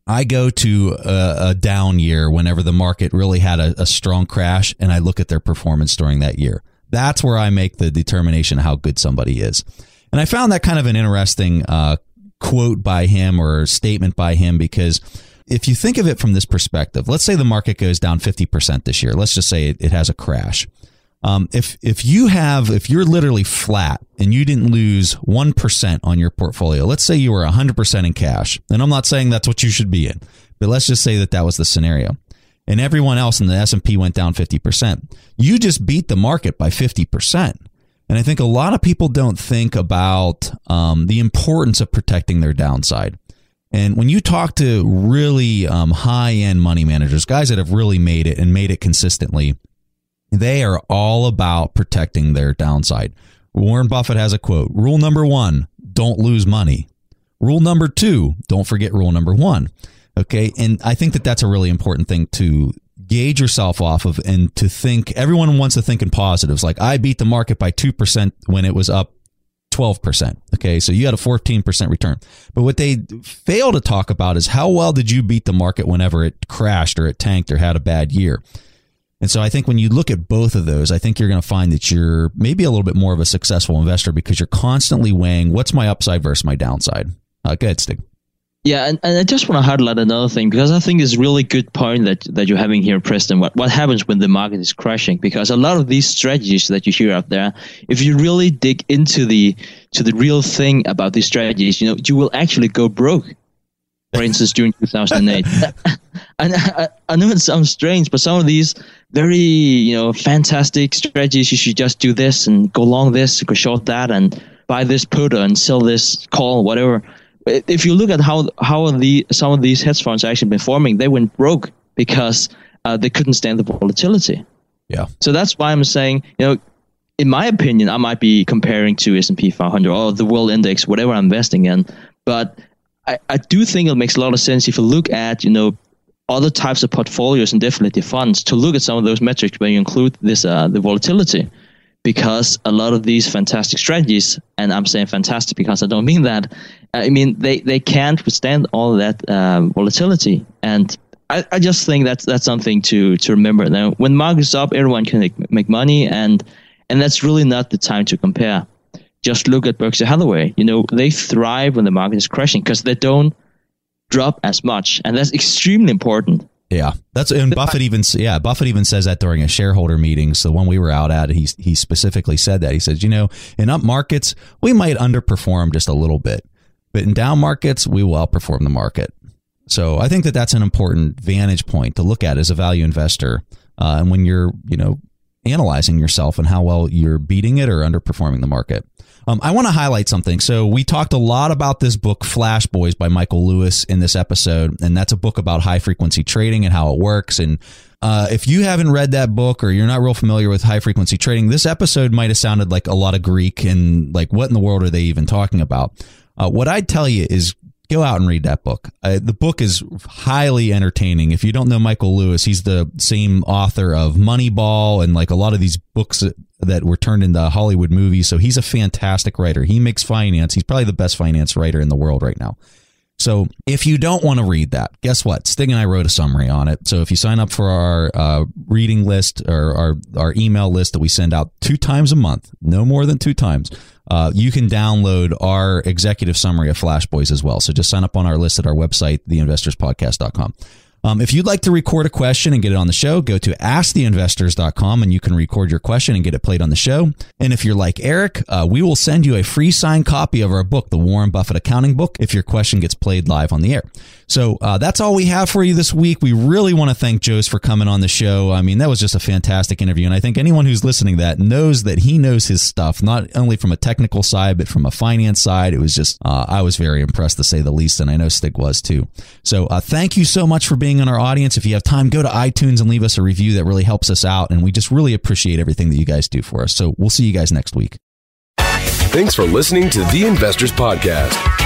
I go to a, a down year whenever the market really had a, a strong crash, and I look at their performance during that year. That's where I make the determination of how good somebody is. And I found that kind of an interesting uh, quote by him or statement by him, because if you think of it from this perspective, let's say the market goes down fifty percent this year. Let's just say it, it has a crash. Um, if if you have, if you're literally flat and you didn't lose one percent on your portfolio, let's say you were one hundred percent in cash, and I'm not saying that's what you should be in, but let's just say that that was the scenario, and everyone else in the S and P went down fifty percent. You just beat the market by fifty percent. And I think a lot of people don't think about um, the importance of protecting their downside. And when you talk to really um, high-end money managers, guys that have really made it and made it consistently, they are all about protecting their downside. Warren Buffett has a quote: rule number one, don't lose money. Rule number two, don't forget rule number one. Okay. And I think that that's a really important thing to gauge yourself off of, and to think, everyone wants to think in positives. Like, I beat the market by two percent when it was up twelve percent. Okay. So you had a fourteen percent return. But what they fail to talk about is how well did you beat the market whenever it crashed or it tanked or had a bad year. And so I think when you look at both of those, I think you're going to find that you're maybe a little bit more of a successful investor, because you're constantly weighing, what's my upside versus my downside. Uh, go ahead, Stig. Yeah, and, and I just want to highlight another thing, because I think it's a really good point that, that you're having here, Preston. What what happens when the market is crashing? Because a lot of these strategies that you hear out there, if you really dig into the to the real thing about these strategies, you know, you will actually go broke. For instance, during two thousand eight, and I, I know it sounds strange, but some of these very you know fantastic strategies, you should just do this and go long this, go short that, and buy this put and sell this call, whatever. If you look at how how the some of these hedge funds are actually performing, they went broke because uh, they couldn't stand the volatility. Yeah. So that's why I'm saying, you know, in my opinion, I might be comparing to S and P five hundred or the world index, whatever I'm investing in. But I, I do think it makes a lot of sense if you look at, you know, other types of portfolios and definitive funds to look at some of those metrics when you include this uh, the volatility. Because a lot of these fantastic strategies, and I'm saying fantastic because I don't mean that, I mean, they, they can't withstand all of that uh, volatility. And I, I just think that's that's something to to remember. Now, when market is up, everyone can make, make money, and and that's really not the time to compare. Just look at Berkshire Hathaway. You know, they thrive when the market is crashing because they don't drop as much, and that's extremely important. Yeah, that's and Buffett even yeah Buffett even says that during a shareholder meeting. So when we were out at it, he he specifically said that. He says, you know, in up markets we might underperform just a little bit, but in down markets we will outperform the market. So I think that that's an important vantage point to look at as a value investor, uh, and when you're you know analyzing yourself and how well you're beating it or underperforming the market. Um, I want to highlight something. So we talked a lot about this book, Flash Boys by Michael Lewis, in this episode. And that's a book about high frequency trading and how it works. And uh, if you haven't read that book or you're not real familiar with high frequency trading, this episode might have sounded like a lot of Greek and like, what in the world are they even talking about? Uh, what I'd tell you is go out and read that book. Uh, the book is highly entertaining. If you don't know Michael Lewis, he's the same author of Moneyball and like a lot of these books that, that were turned into Hollywood movies. So he's a fantastic writer. He makes finance. He's probably the best finance writer in the world right now. So if you don't want to read that, guess what? Stig and I wrote a summary on it. So if you sign up for our uh, reading list or our, our email list that we send out two times a month, no more than two times, uh, you can download our executive summary of Flash Boys as well. So just sign up on our list at our website, the investors podcast dot com. Um, if you'd like to record a question and get it on the show, go to ask the investors dot com and you can record your question and get it played on the show. And if you're like Eric, uh, we will send you a free signed copy of our book, The Warren Buffett Accounting Book, if your question gets played live on the air. So uh, that's all we have for you this week. We really want to thank Jose for coming on the show. I mean, that was just a fantastic interview. And I think anyone who's listening to that knows that he knows his stuff, not only from a technical side, but from a finance side. It was just, uh, I was very impressed to say the least. And I know Stig was too. So uh, thank you so much for being in our audience. If you have time, go to iTunes and leave us a review. That really helps us out. And we just really appreciate everything that you guys do for us. So we'll see you guys next week. Thanks for listening to The Investors Podcast.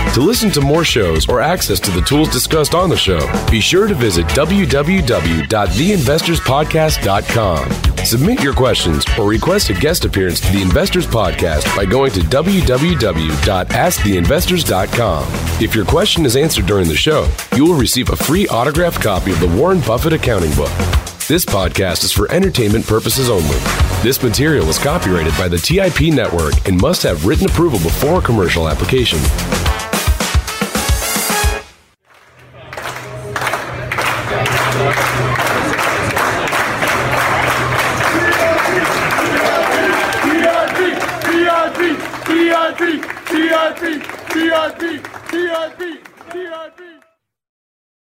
To listen to more shows or access to the tools discussed on the show, be sure to visit w w w dot the investors podcast dot com. Submit your questions or request a guest appearance to the Investors Podcast by going to w w w dot ask the investors dot com. If your question is answered during the show, you will receive a free autographed copy of the Warren Buffett Accounting Book. This podcast is for entertainment purposes only. This material is copyrighted by the T I P Network and must have written approval before commercial application. T I P, T I P, T I P, T I P, T I P, T I P.